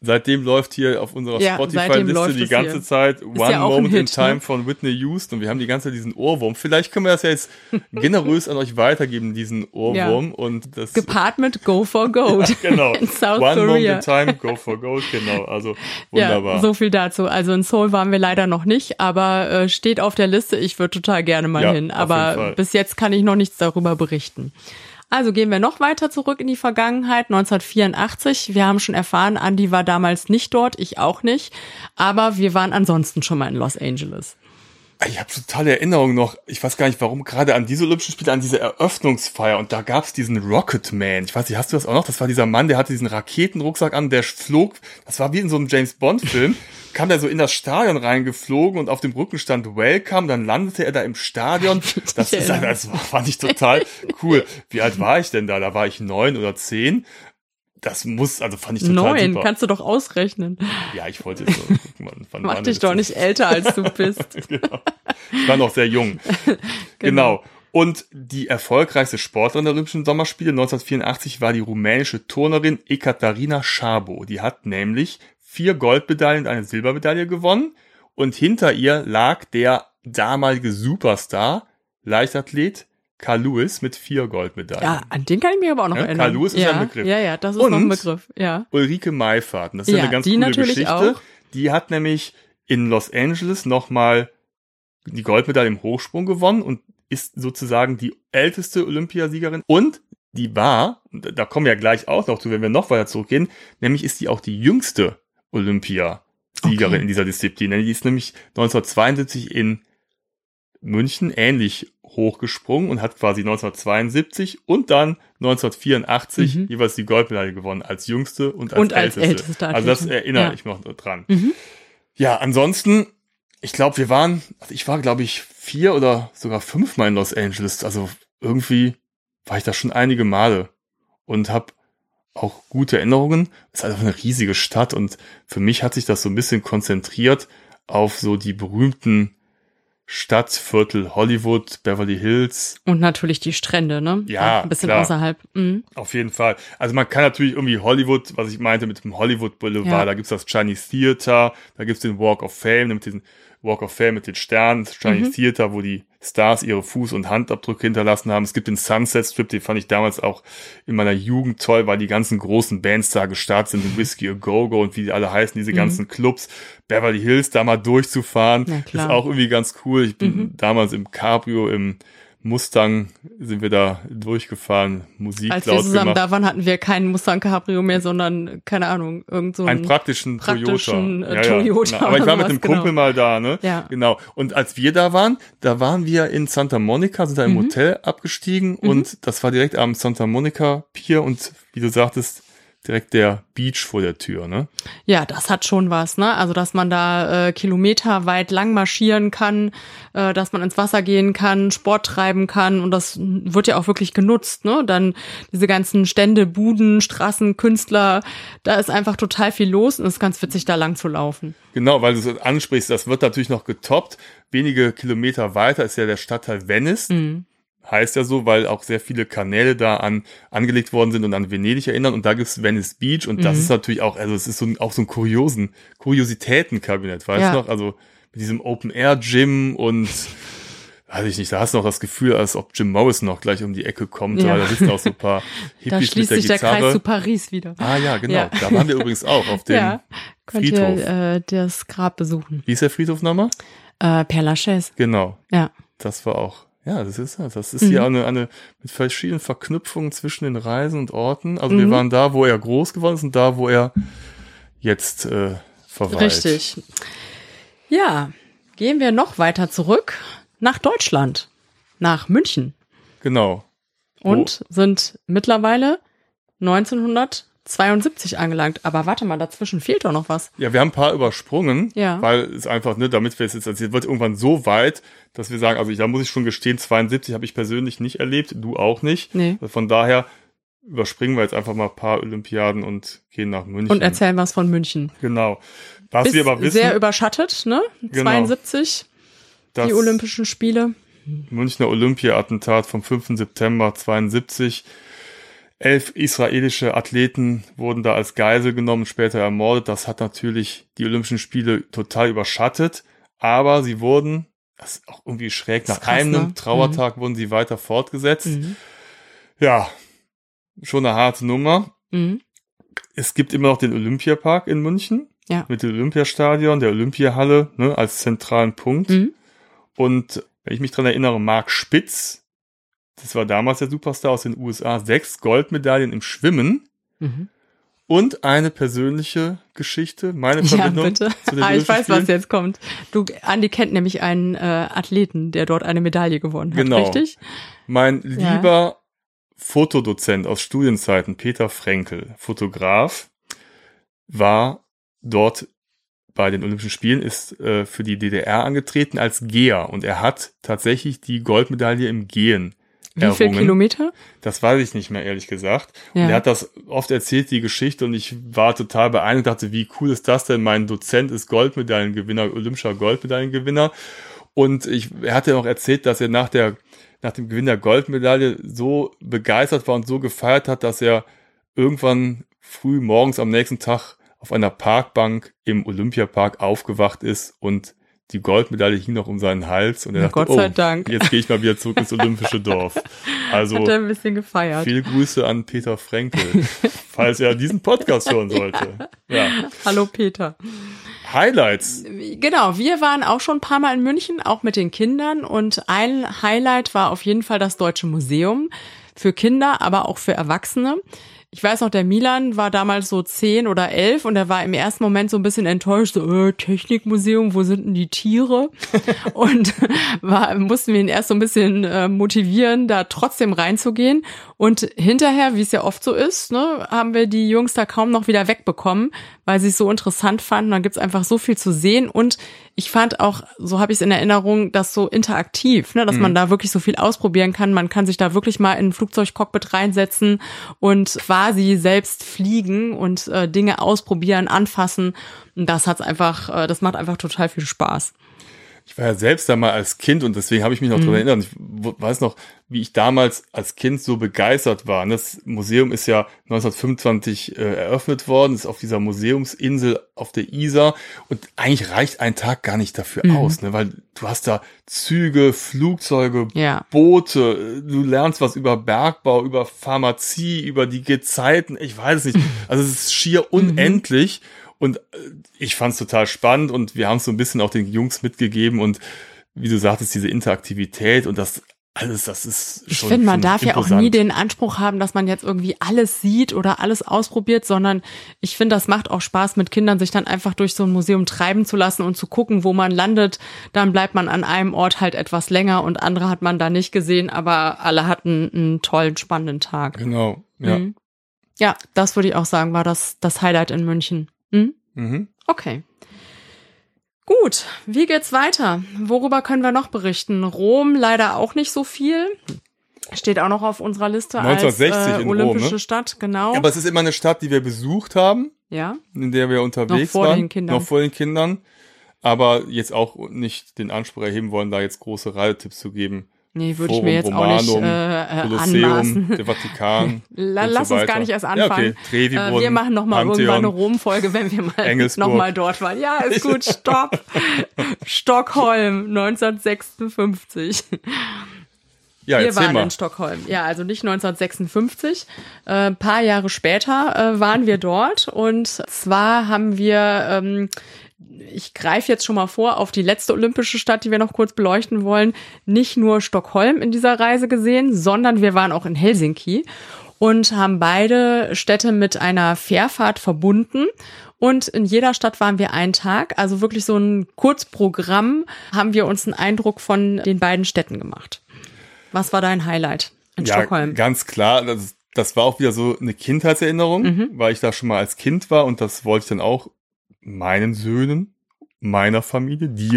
Seitdem läuft hier auf unserer Spotify-Liste die ganze Zeit One Moment in Time von Whitney Houston. Und wir haben die ganze Zeit diesen Ohrwurm. Vielleicht können wir das ja jetzt generös an euch weitergeben, diesen Ohrwurm. Ja. Und das gepaart mit Go for Gold. Ja, genau. In South One Korea. Moment in Time, Go for Gold. Genau. Also wunderbar. Ja, so viel dazu. Also in Seoul waren wir leider noch nicht, aber steht auf der Liste. Ich würde total gerne mal hin. Aber bis jetzt kann ich noch nichts darüber berichten. Also gehen wir noch weiter zurück in die Vergangenheit, 1984. Wir haben schon erfahren, Andi war damals nicht dort, ich auch nicht. Aber wir waren ansonsten schon mal in Los Angeles. Ich habe totale Erinnerungen noch, ich weiß gar nicht warum, gerade an diese Olympischen Spiele, an diese Eröffnungsfeier. Und da gab's diesen Rocket Man. Ich weiß nicht, hast du das auch noch? Das war dieser Mann, der hatte diesen Raketenrucksack an, der flog. Das war wie in so einem James-Bond-Film. Kam der so in das Stadion reingeflogen und auf dem Rücken stand Welcome. Dann landete er da im Stadion. Das fand ich total cool. Wie alt war ich denn da? Da war ich 9 oder 10. Fand ich total 9, super. Kannst du doch ausrechnen. Ja, ich wollte jetzt so gucken, Mach dich doch nicht älter, als du bist. Genau. Ich war noch sehr jung. Genau. Und die erfolgreichste Sportlerin der Olympischen Sommerspiele 1984 war die rumänische Turnerin Ekaterina Szabo. Die hat nämlich 4 Goldmedaillen und eine Silbermedaille gewonnen. Und hinter ihr lag der damalige Superstar, Leichtathlet, Carl Lewis mit 4 Goldmedaillen. Ja, an den kann ich mich aber auch noch erinnern. Carl Lewis ist ein Begriff. Ja, das ist noch ein Begriff. Ja. Ulrike Meiffert, das ist eine ganz coole Geschichte. Auch. Die hat nämlich in Los Angeles nochmal die Goldmedaille im Hochsprung gewonnen und ist sozusagen die älteste Olympiasiegerin. Und die war, da kommen wir ja gleich auch noch zu, wenn wir noch weiter zurückgehen, nämlich ist die auch die jüngste Olympiasiegerin in dieser Disziplin. Die ist nämlich 1972 in München ähnlich hochgesprungen und hat quasi 1972 und dann 1984 jeweils die Goldmedaille gewonnen als jüngste und als älteste. Also das erinnere ich mich noch dran. Ja, ansonsten, ich glaube, ich war glaube ich 4 oder sogar 5 Mal in Los Angeles. Also irgendwie war ich da schon einige Male und habe auch gute Erinnerungen. Es ist einfach eine riesige Stadt und für mich hat sich das so ein bisschen konzentriert auf so die berühmten Stadtviertel, Hollywood, Beverly Hills. Und natürlich die Strände, ne? Ja, ein bisschen klar. außerhalb. Auf jeden Fall. Also man kann natürlich irgendwie Hollywood, was ich meinte mit dem Hollywood Boulevard, da gibt's das Chinese Theater, da gibt's den Walk of Fame, mit den Sternen, Chinese Theater, wo die Stars ihre Fuß- und Handabdrücke hinterlassen haben. Es gibt den Sunset Strip, den fand ich damals auch in meiner Jugend toll, weil die ganzen großen Bands da gestartet sind, in Whiskey A Go-Go und wie die alle heißen, diese ganzen Clubs. Beverly Hills, da mal durchzufahren, ist auch irgendwie ganz cool. Ich bin damals im Cabrio, im Mustang sind wir da durchgefahren, Musik als laut wir zusammen gemacht. da waren, hatten wir keinen Mustang Cabrio mehr, sondern, keine Ahnung, einen praktischen Toyota. Toyota. Aber ich war mit dem Kumpel mal da, ne? Ja. Genau. Und als wir da waren wir in Santa Monica, sind da im Hotel abgestiegen und das war direkt am Santa Monica Pier und wie du sagtest, direkt der Beach vor der Tür, ne? Ja, das hat schon was, ne? Also, dass man da kilometerweit lang marschieren kann, dass man ins Wasser gehen kann, Sport treiben kann und das wird ja auch wirklich genutzt, ne? Dann diese ganzen Stände, Buden, Straßen, Künstler, da ist einfach total viel los und es ist ganz witzig, da lang zu laufen. Genau, weil du es ansprichst, das wird natürlich noch getoppt. Wenige Kilometer weiter ist ja der Stadtteil Venice. Heißt ja so, weil auch sehr viele Kanäle da angelegt worden sind und an Venedig erinnern. Und da gibt's Venice Beach und das ist natürlich auch, also es ist auch so ein Kuriositätenkabinett, weißt du noch? Also mit diesem Open-Air-Gym und weiß ich nicht, da hast du noch das Gefühl, als ob Jim Morrison noch gleich um die Ecke kommt, weil da sitzen auch so ein paar Hippies da schließt mit der sich Gitarre. Der Kreis zu Paris wieder. Ah ja, genau. Ja. Da waren wir übrigens auch auf dem könnt Friedhof. Ihr das Grab besuchen. Wie ist der Friedhof nochmal? Père Lachaise. Genau. Ja. Das war auch. Ja, das ist hier eine mit verschiedenen Verknüpfungen zwischen den Reisen und Orten. Also wir waren da, wo er groß geworden ist und da, wo er jetzt verweilt. Richtig. Ja, gehen wir noch weiter zurück nach Deutschland, nach München. Genau. Und sind mittlerweile 1972 angelangt. Aber warte mal, dazwischen fehlt doch noch was. Ja, wir haben ein paar übersprungen, ja. Weil es einfach, ne, damit wir es jetzt erzählen, wird irgendwann so weit, dass wir sagen, also da muss ich schon gestehen, 72 habe ich persönlich nicht erlebt, du auch nicht. Nee. Von daher überspringen wir jetzt einfach mal ein paar Olympiaden und gehen nach München. Und erzählen was von München. Genau. Was wir aber wissen. Sehr überschattet, ne? Genau. 72, die Olympischen Spiele. Münchner Olympia-Attentat vom 5. September 72. 11 israelische Athleten wurden da als Geisel genommen, später ermordet. Das hat natürlich die Olympischen Spiele total überschattet. Aber sie wurden, das ist auch irgendwie schräg, nach krass, einem Trauertag wurden sie weiter fortgesetzt. Ja, schon eine harte Nummer. Es gibt immer noch den Olympiapark in München. Ja. Mit dem Olympiastadion, der Olympiahalle, ne, als zentralen Punkt. Und wenn ich mich dran erinnere, Marc Spitz, das war damals der Superstar aus den USA, 6 Goldmedaillen im Schwimmen. Und eine persönliche Geschichte, meine Verbindung bitte. zu den Ich weiß, Spielen. was jetzt kommt. Andi kennt nämlich einen Athleten, der dort eine Medaille gewonnen hat, Genau. richtig? Mein lieber Fotodozent aus Studienzeiten, Peter Frenkel, Fotograf, war dort bei den Olympischen Spielen, ist für die DDR angetreten als Geher. Und er hat tatsächlich die Goldmedaille im Gehen errungen. Wie viel Kilometer? Das weiß ich nicht mehr, ehrlich gesagt. Ja. Und er hat das oft erzählt, die Geschichte, und ich war total beeindruckt, dachte, wie cool ist das denn? Mein Dozent ist Goldmedaillengewinner, olympischer Goldmedaillengewinner. Und er hatte auch erzählt, dass er nach dem Gewinn der Goldmedaille so begeistert war und so gefeiert hat, dass er irgendwann früh morgens am nächsten Tag auf einer Parkbank im Olympiapark aufgewacht ist und die Goldmedaille hing noch um seinen Hals und er dachte, Gott sei Dank. Jetzt gehe ich mal wieder zurück ins olympische Dorf. Also Hat er ein bisschen gefeiert. viele Grüße an Peter Frenkel, falls er diesen Podcast hören sollte. Ja. Hallo Peter. Highlights. Genau, wir waren auch schon ein paar Mal in München, auch mit den Kindern, und ein Highlight war auf jeden Fall das Deutsche Museum für Kinder, aber auch für Erwachsene. Ich weiß noch, der Milan war damals so 10 oder 11 und er war im ersten Moment so ein bisschen enttäuscht, so, Technikmuseum, wo sind denn die Tiere? Und mussten wir ihn erst so ein bisschen motivieren, da trotzdem reinzugehen. Und hinterher, wie es ja oft so ist, ne, haben wir die Jungs da kaum noch wieder wegbekommen, weil sie es so interessant fanden. Dann gibt's einfach so viel zu sehen. Und ich fand auch, so habe ich es in Erinnerung, das so interaktiv, ne, dass man da wirklich so viel ausprobieren kann. Man kann sich da wirklich mal in ein Flugzeugcockpit reinsetzen und quasi selbst fliegen und Dinge ausprobieren, anfassen. Und das macht einfach total viel Spaß. Ich war ja selbst da mal als Kind und deswegen habe ich mich noch daran erinnert. Ich weiß noch, wie ich damals als Kind so begeistert war. Das Museum ist ja 1925 eröffnet worden, ist auf dieser Museumsinsel auf der Isar und eigentlich reicht ein Tag gar nicht dafür aus, ne? Weil du hast da Züge, Flugzeuge, Boote, du lernst was über Bergbau, über Pharmazie, über die Gezeiten, ich weiß es nicht. Also es ist schier unendlich. Und ich fand's total spannend und wir haben es so ein bisschen auch den Jungs mitgegeben und wie du sagtest, diese Interaktivität und das alles, das ist schon. Ich finde, man darf ja auch imposant. nie den Anspruch haben, dass man jetzt irgendwie alles sieht oder alles ausprobiert, sondern ich finde, das macht auch Spaß mit Kindern, sich dann einfach durch so ein Museum treiben zu lassen und zu gucken, wo man landet. Dann bleibt man an einem Ort halt etwas länger und andere hat man da nicht gesehen, aber alle hatten einen tollen, spannenden Tag. Genau, ja. Ja, das würde ich auch sagen, war das Highlight in München. Okay. Gut, wie geht's weiter? Worüber können wir noch berichten? Rom leider auch nicht so viel. Steht auch noch auf unserer Liste 1960 als in olympische Rom, ne? Stadt, genau. Aber es ist immer eine Stadt, die wir besucht haben, Ja. in der wir unterwegs Noch vor waren. den Kindern. Noch vor den Kindern. Aber jetzt auch nicht den Anspruch erheben wollen, da jetzt große Reisetipps zu geben. Nee, würde ich Forum mir jetzt auch nicht Kolosseum, anmaßen. der Vatikan. Lass und so uns gar nicht erst anfangen. Ja, okay. Trevi-Brunnen, wir machen noch mal Pantheon, irgendwann eine Rom-Folge, wenn wir mal Engelsburg. noch mal dort waren. Ja, ist gut, stopp. Stockholm, 1956. Ja, Wir erzähl waren mal. in Stockholm. Ja, also nicht 1956. Ein paar Jahre später waren wir dort. Und zwar haben wir, ich greife jetzt schon mal vor, auf die letzte olympische Stadt, die wir noch kurz beleuchten wollen, nicht nur Stockholm in dieser Reise gesehen, sondern wir waren auch in Helsinki und haben beide Städte mit einer Fährfahrt verbunden. Und in jeder Stadt waren wir einen Tag, also wirklich so ein Kurzprogramm, haben wir uns einen Eindruck von den beiden Städten gemacht. Was war dein Highlight in Stockholm? Ganz klar, das war auch wieder so eine Kindheitserinnerung, weil ich da schon mal als Kind war und das wollte ich dann auch meinen Söhnen, meiner Familie, dir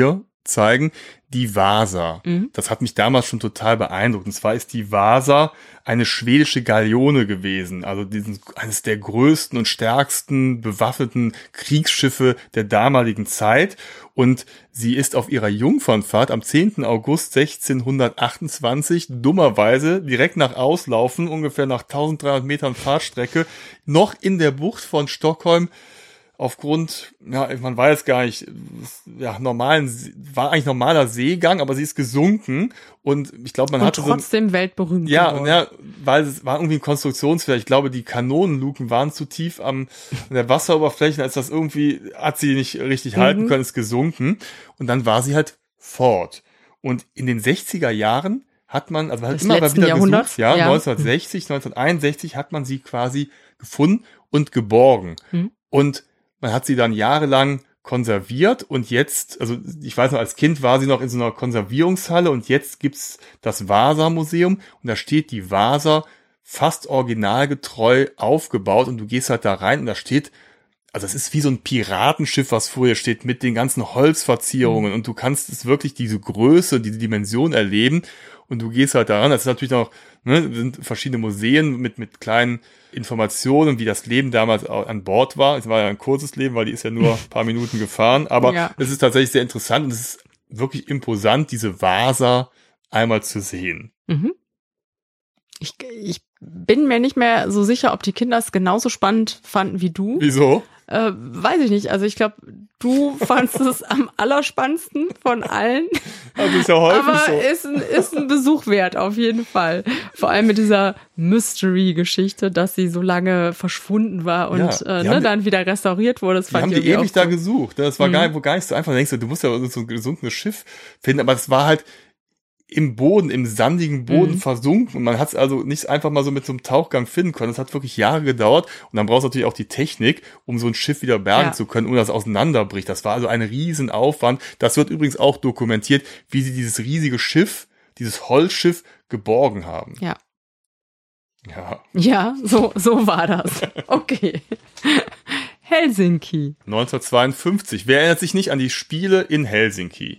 zeigen, die Vasa. Das hat mich damals schon total beeindruckt. Und zwar ist die Vasa eine schwedische Galeone gewesen, also eines der größten und stärksten bewaffneten Kriegsschiffe der damaligen Zeit. Und sie ist auf ihrer Jungfernfahrt am 10. August 1628 dummerweise direkt nach Auslaufen, ungefähr nach 1300 Metern Fahrtstrecke, noch in der Bucht von Stockholm aufgrund, ja, man weiß gar nicht, ja, war eigentlich normaler Seegang, aber sie ist gesunken und ich glaube, man hatte trotzdem weltberühmt geworden. Ja, weil es war irgendwie ein Konstruktionsfehler. Ich glaube, die Kanonenluken waren zu tief an der Wasseroberfläche, als das irgendwie, hat sie nicht richtig halten können, ist gesunken und dann war sie halt fort. Und in den 60er Jahren hat man, also halt immer wieder gesucht, ja, 1960, 1961 hat man sie quasi gefunden und geborgen. Und man hat sie dann jahrelang konserviert und jetzt, also ich weiß noch, als Kind war sie noch in so einer Konservierungshalle und jetzt gibt's das Vasa-Museum und da steht die Vasa fast originalgetreu aufgebaut und du gehst halt da rein und da steht, also es ist wie so ein Piratenschiff, was vor dir steht mit den ganzen Holzverzierungen und du kannst es wirklich diese Größe, diese Dimension erleben und du gehst halt daran, das ist natürlich noch, sind verschiedene Museen mit kleinen Informationen, wie das Leben damals an Bord war. Es war ja ein kurzes Leben, weil die ist ja nur ein paar Minuten gefahren, aber es ist tatsächlich sehr interessant und es ist wirklich imposant, diese Vasa einmal zu sehen. Ich bin mir nicht mehr so sicher, ob die Kinder es genauso spannend fanden wie du. Wieso? Weiß ich nicht. Also ich glaube, du fandst es am allerspannendsten von allen. Also ist ja häufig aber so. Ist ein Besuch wert, auf jeden Fall. Vor allem mit dieser Mystery-Geschichte, dass sie so lange verschwunden war und dann wieder restauriert wurde. Das fand ich die ewig da gesucht. Das war gar nicht so einfach. Da denkst du musst ja so ein gesunkenes Schiff finden, aber es war halt im Boden, im sandigen Boden versunken. Und man hat es also nicht einfach mal so mit so einem Tauchgang finden können. Das hat wirklich Jahre gedauert. Und dann brauchst du natürlich auch die Technik, um so ein Schiff wieder bergen zu können, ohne dass es auseinanderbricht. Das war also ein Riesenaufwand. Das wird übrigens auch dokumentiert, wie sie dieses riesige Schiff, dieses Holzschiff geborgen haben. Ja. Ja, so war das. Okay. Helsinki. 1952. Wer erinnert sich nicht an die Spiele in Helsinki?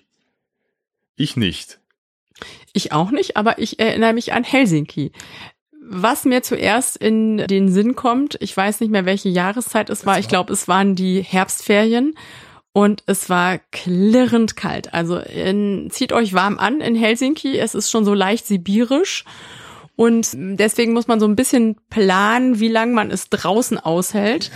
Ich nicht. Ich auch nicht, aber ich erinnere mich an Helsinki. Was mir zuerst in den Sinn kommt, ich weiß nicht mehr, welche Jahreszeit es war. Ich glaube, es waren die Herbstferien und es war klirrend kalt. Also zieht euch warm an in Helsinki. Es ist schon so leicht sibirisch und deswegen muss man so ein bisschen planen, wie lange man es draußen aushält.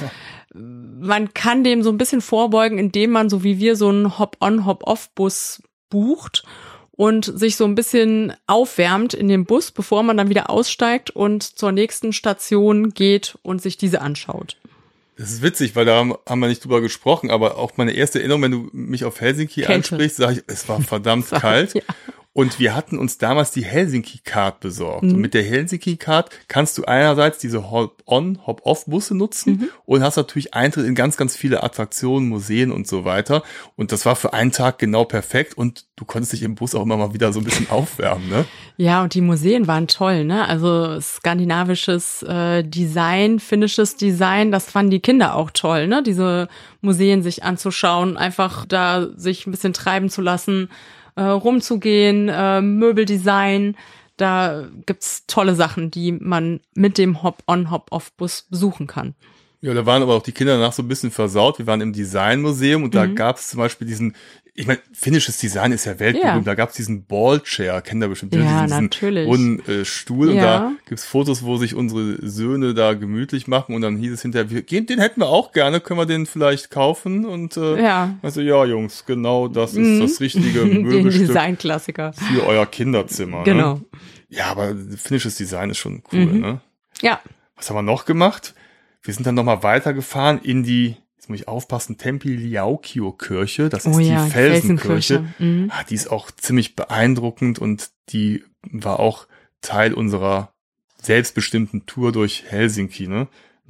Man kann dem so ein bisschen vorbeugen, indem man so wie wir so einen Hop-on, Hop-off-Bus bucht und sich so ein bisschen aufwärmt in dem Bus, bevor man dann wieder aussteigt und zur nächsten Station geht und sich diese anschaut. Das ist witzig, weil da haben wir nicht drüber gesprochen, aber auch meine erste Erinnerung, wenn du mich auf Helsinki ansprichst, sage ich, es war verdammt kalt. Ja. Und wir hatten uns damals die Helsinki-Card besorgt. Und mit der Helsinki-Card kannst du einerseits diese Hop-on, Hop-off-Busse nutzen und hast natürlich Eintritt in ganz, ganz viele Attraktionen, Museen und so weiter. Und das war für einen Tag genau perfekt. Und du konntest dich im Bus auch immer mal wieder so ein bisschen aufwärmen, ne? Ja, und die Museen waren toll, ne? Also skandinavisches Design, finnisches Design, das fanden die Kinder auch toll, ne? Diese Museen sich anzuschauen, einfach da sich ein bisschen treiben zu lassen, rumzugehen, Möbeldesign, da gibt's tolle Sachen, die man mit dem Hop-on, Hop-off-Bus besuchen kann. Ja, da waren aber auch die Kinder danach so ein bisschen versaut. Wir waren im Designmuseum und da gab's zum Beispiel ich meine, finnisches Design ist ja weltberühmt. Da gab's diesen Ball-Chair, kennt ihr bestimmt. Ja, natürlich. Und Stuhl. Und da gibt's Fotos, wo sich unsere Söhne da gemütlich machen. Und dann hieß es hinterher, den hätten wir auch gerne, können wir den vielleicht kaufen? Und also ja, Jungs, genau das ist das richtige Möbelstück. Designklassiker. Für euer Kinderzimmer. Genau. Ne? Ja, aber finnisches Design ist schon cool, ne? Ja. Was haben wir noch gemacht? Wir sind dann nochmal weitergefahren in die, jetzt muss ich aufpassen, Tempi-Liaukio-Kirche. Das ist die Felsenkirche. Die ist auch ziemlich beeindruckend und die war auch Teil unserer selbstbestimmten Tour durch Helsinki. Ne?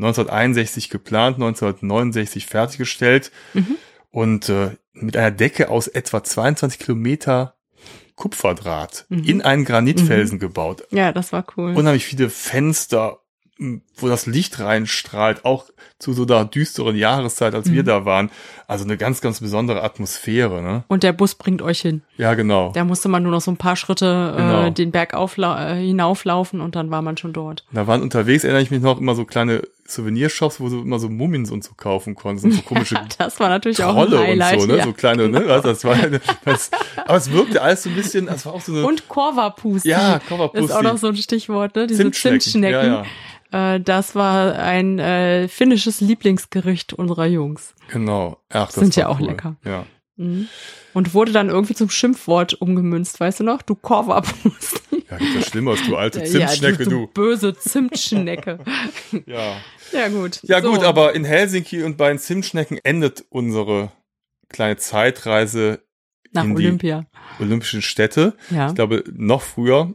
1961 geplant, 1969 fertiggestellt und mit einer Decke aus etwa 22 Kilometer Kupferdraht in einen Granitfelsen gebaut. Ja, das war cool. Unheimlich viele Fenster, wo das Licht reinstrahlt, auch zu so einer düsteren Jahreszeit, als wir da waren. Also eine ganz, ganz besondere Atmosphäre, ne? Und der Bus bringt euch hin. Ja, genau. Da musste man nur noch so ein paar Schritte den Berg hinauflaufen und dann war man schon dort. Da waren unterwegs, erinnere ich mich noch, immer so kleine Souvenirshops, wo du immer so Mummins und so kaufen konntest. So komische das war natürlich Trolle auch ein Highlight. und so, ne? Ja. So kleine, ne? Das war aber es wirkte alles so ein bisschen, das war auch so eine... Und Korvapusti. Ja, Korvapusti. Ist auch noch so ein Stichwort, ne? Diese Zimtschnecken. Ja. Das war ein finnisches Lieblingsgericht unserer Jungs. Genau. Ach, das sind war ja auch cool. lecker. Ja. Und wurde dann irgendwie zum Schimpfwort umgemünzt, weißt du noch? Du Korvapusti. Ja, gibt ja Schlimmeres, du alte Zimtschnecke, du böse Zimtschnecke. Ja. Ja, gut. Ja, gut, aber in Helsinki und bei den Zimtschnecken endet unsere kleine Zeitreise nach in Olympia. Die Olympischen Städte. Ja. Ich glaube, noch früher,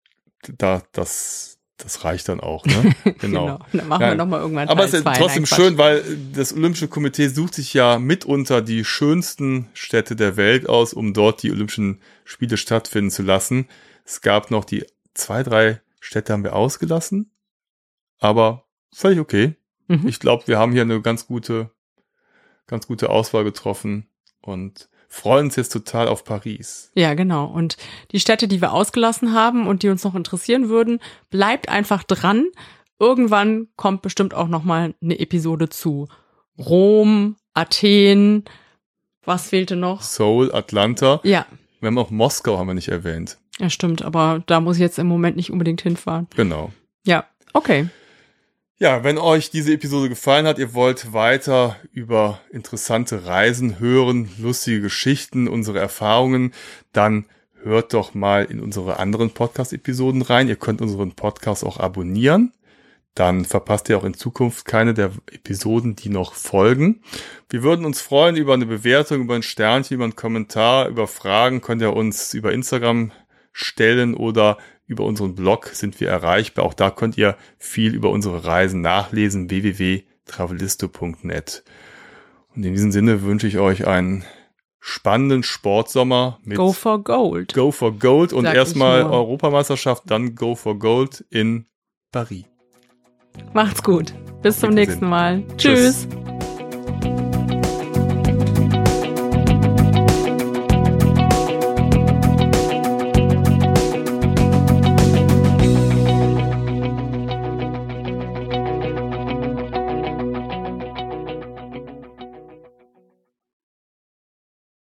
das reicht dann auch, ne? Genau. Dann machen wir nochmal irgendwann Aber es ist Teil 2. trotzdem schön, weil das Olympische Komitee sucht sich ja mitunter die schönsten Städte der Welt aus, um dort die Olympischen Spiele stattfinden zu lassen. Es gab noch die 2, 3 Städte haben wir ausgelassen, aber völlig okay. Ich glaube, wir haben hier eine ganz gute Auswahl getroffen und freuen uns jetzt total auf Paris. Ja, genau. Und die Städte, die wir ausgelassen haben und die uns noch interessieren würden, bleibt einfach dran. Irgendwann kommt bestimmt auch noch mal eine Episode zu Rom, Athen, was fehlte noch? Seoul, Atlanta. Ja. Wir haben auch Moskau, haben wir nicht erwähnt. Ja, stimmt, aber da muss ich jetzt im Moment nicht unbedingt hinfahren. Genau. Ja, okay. Ja, wenn euch diese Episode gefallen hat, ihr wollt weiter über interessante Reisen hören, lustige Geschichten, unsere Erfahrungen, dann hört doch mal in unsere anderen Podcast-Episoden rein. Ihr könnt unseren Podcast auch abonnieren. Dann verpasst ihr auch in Zukunft keine der Episoden, die noch folgen. Wir würden uns freuen über eine Bewertung, über ein Sternchen, über einen Kommentar, über Fragen könnt ihr uns über Instagram stellen oder über unseren Blog sind wir erreichbar. Auch da könnt ihr viel über unsere Reisen nachlesen, www.travelisto.net. Und in diesem Sinne wünsche ich euch einen spannenden Sportsommer mit Go for Gold. Go for Gold und erstmal Europameisterschaft, dann Go for Gold in Paris. Macht's gut. Bis zum nächsten Mal. Tschüss.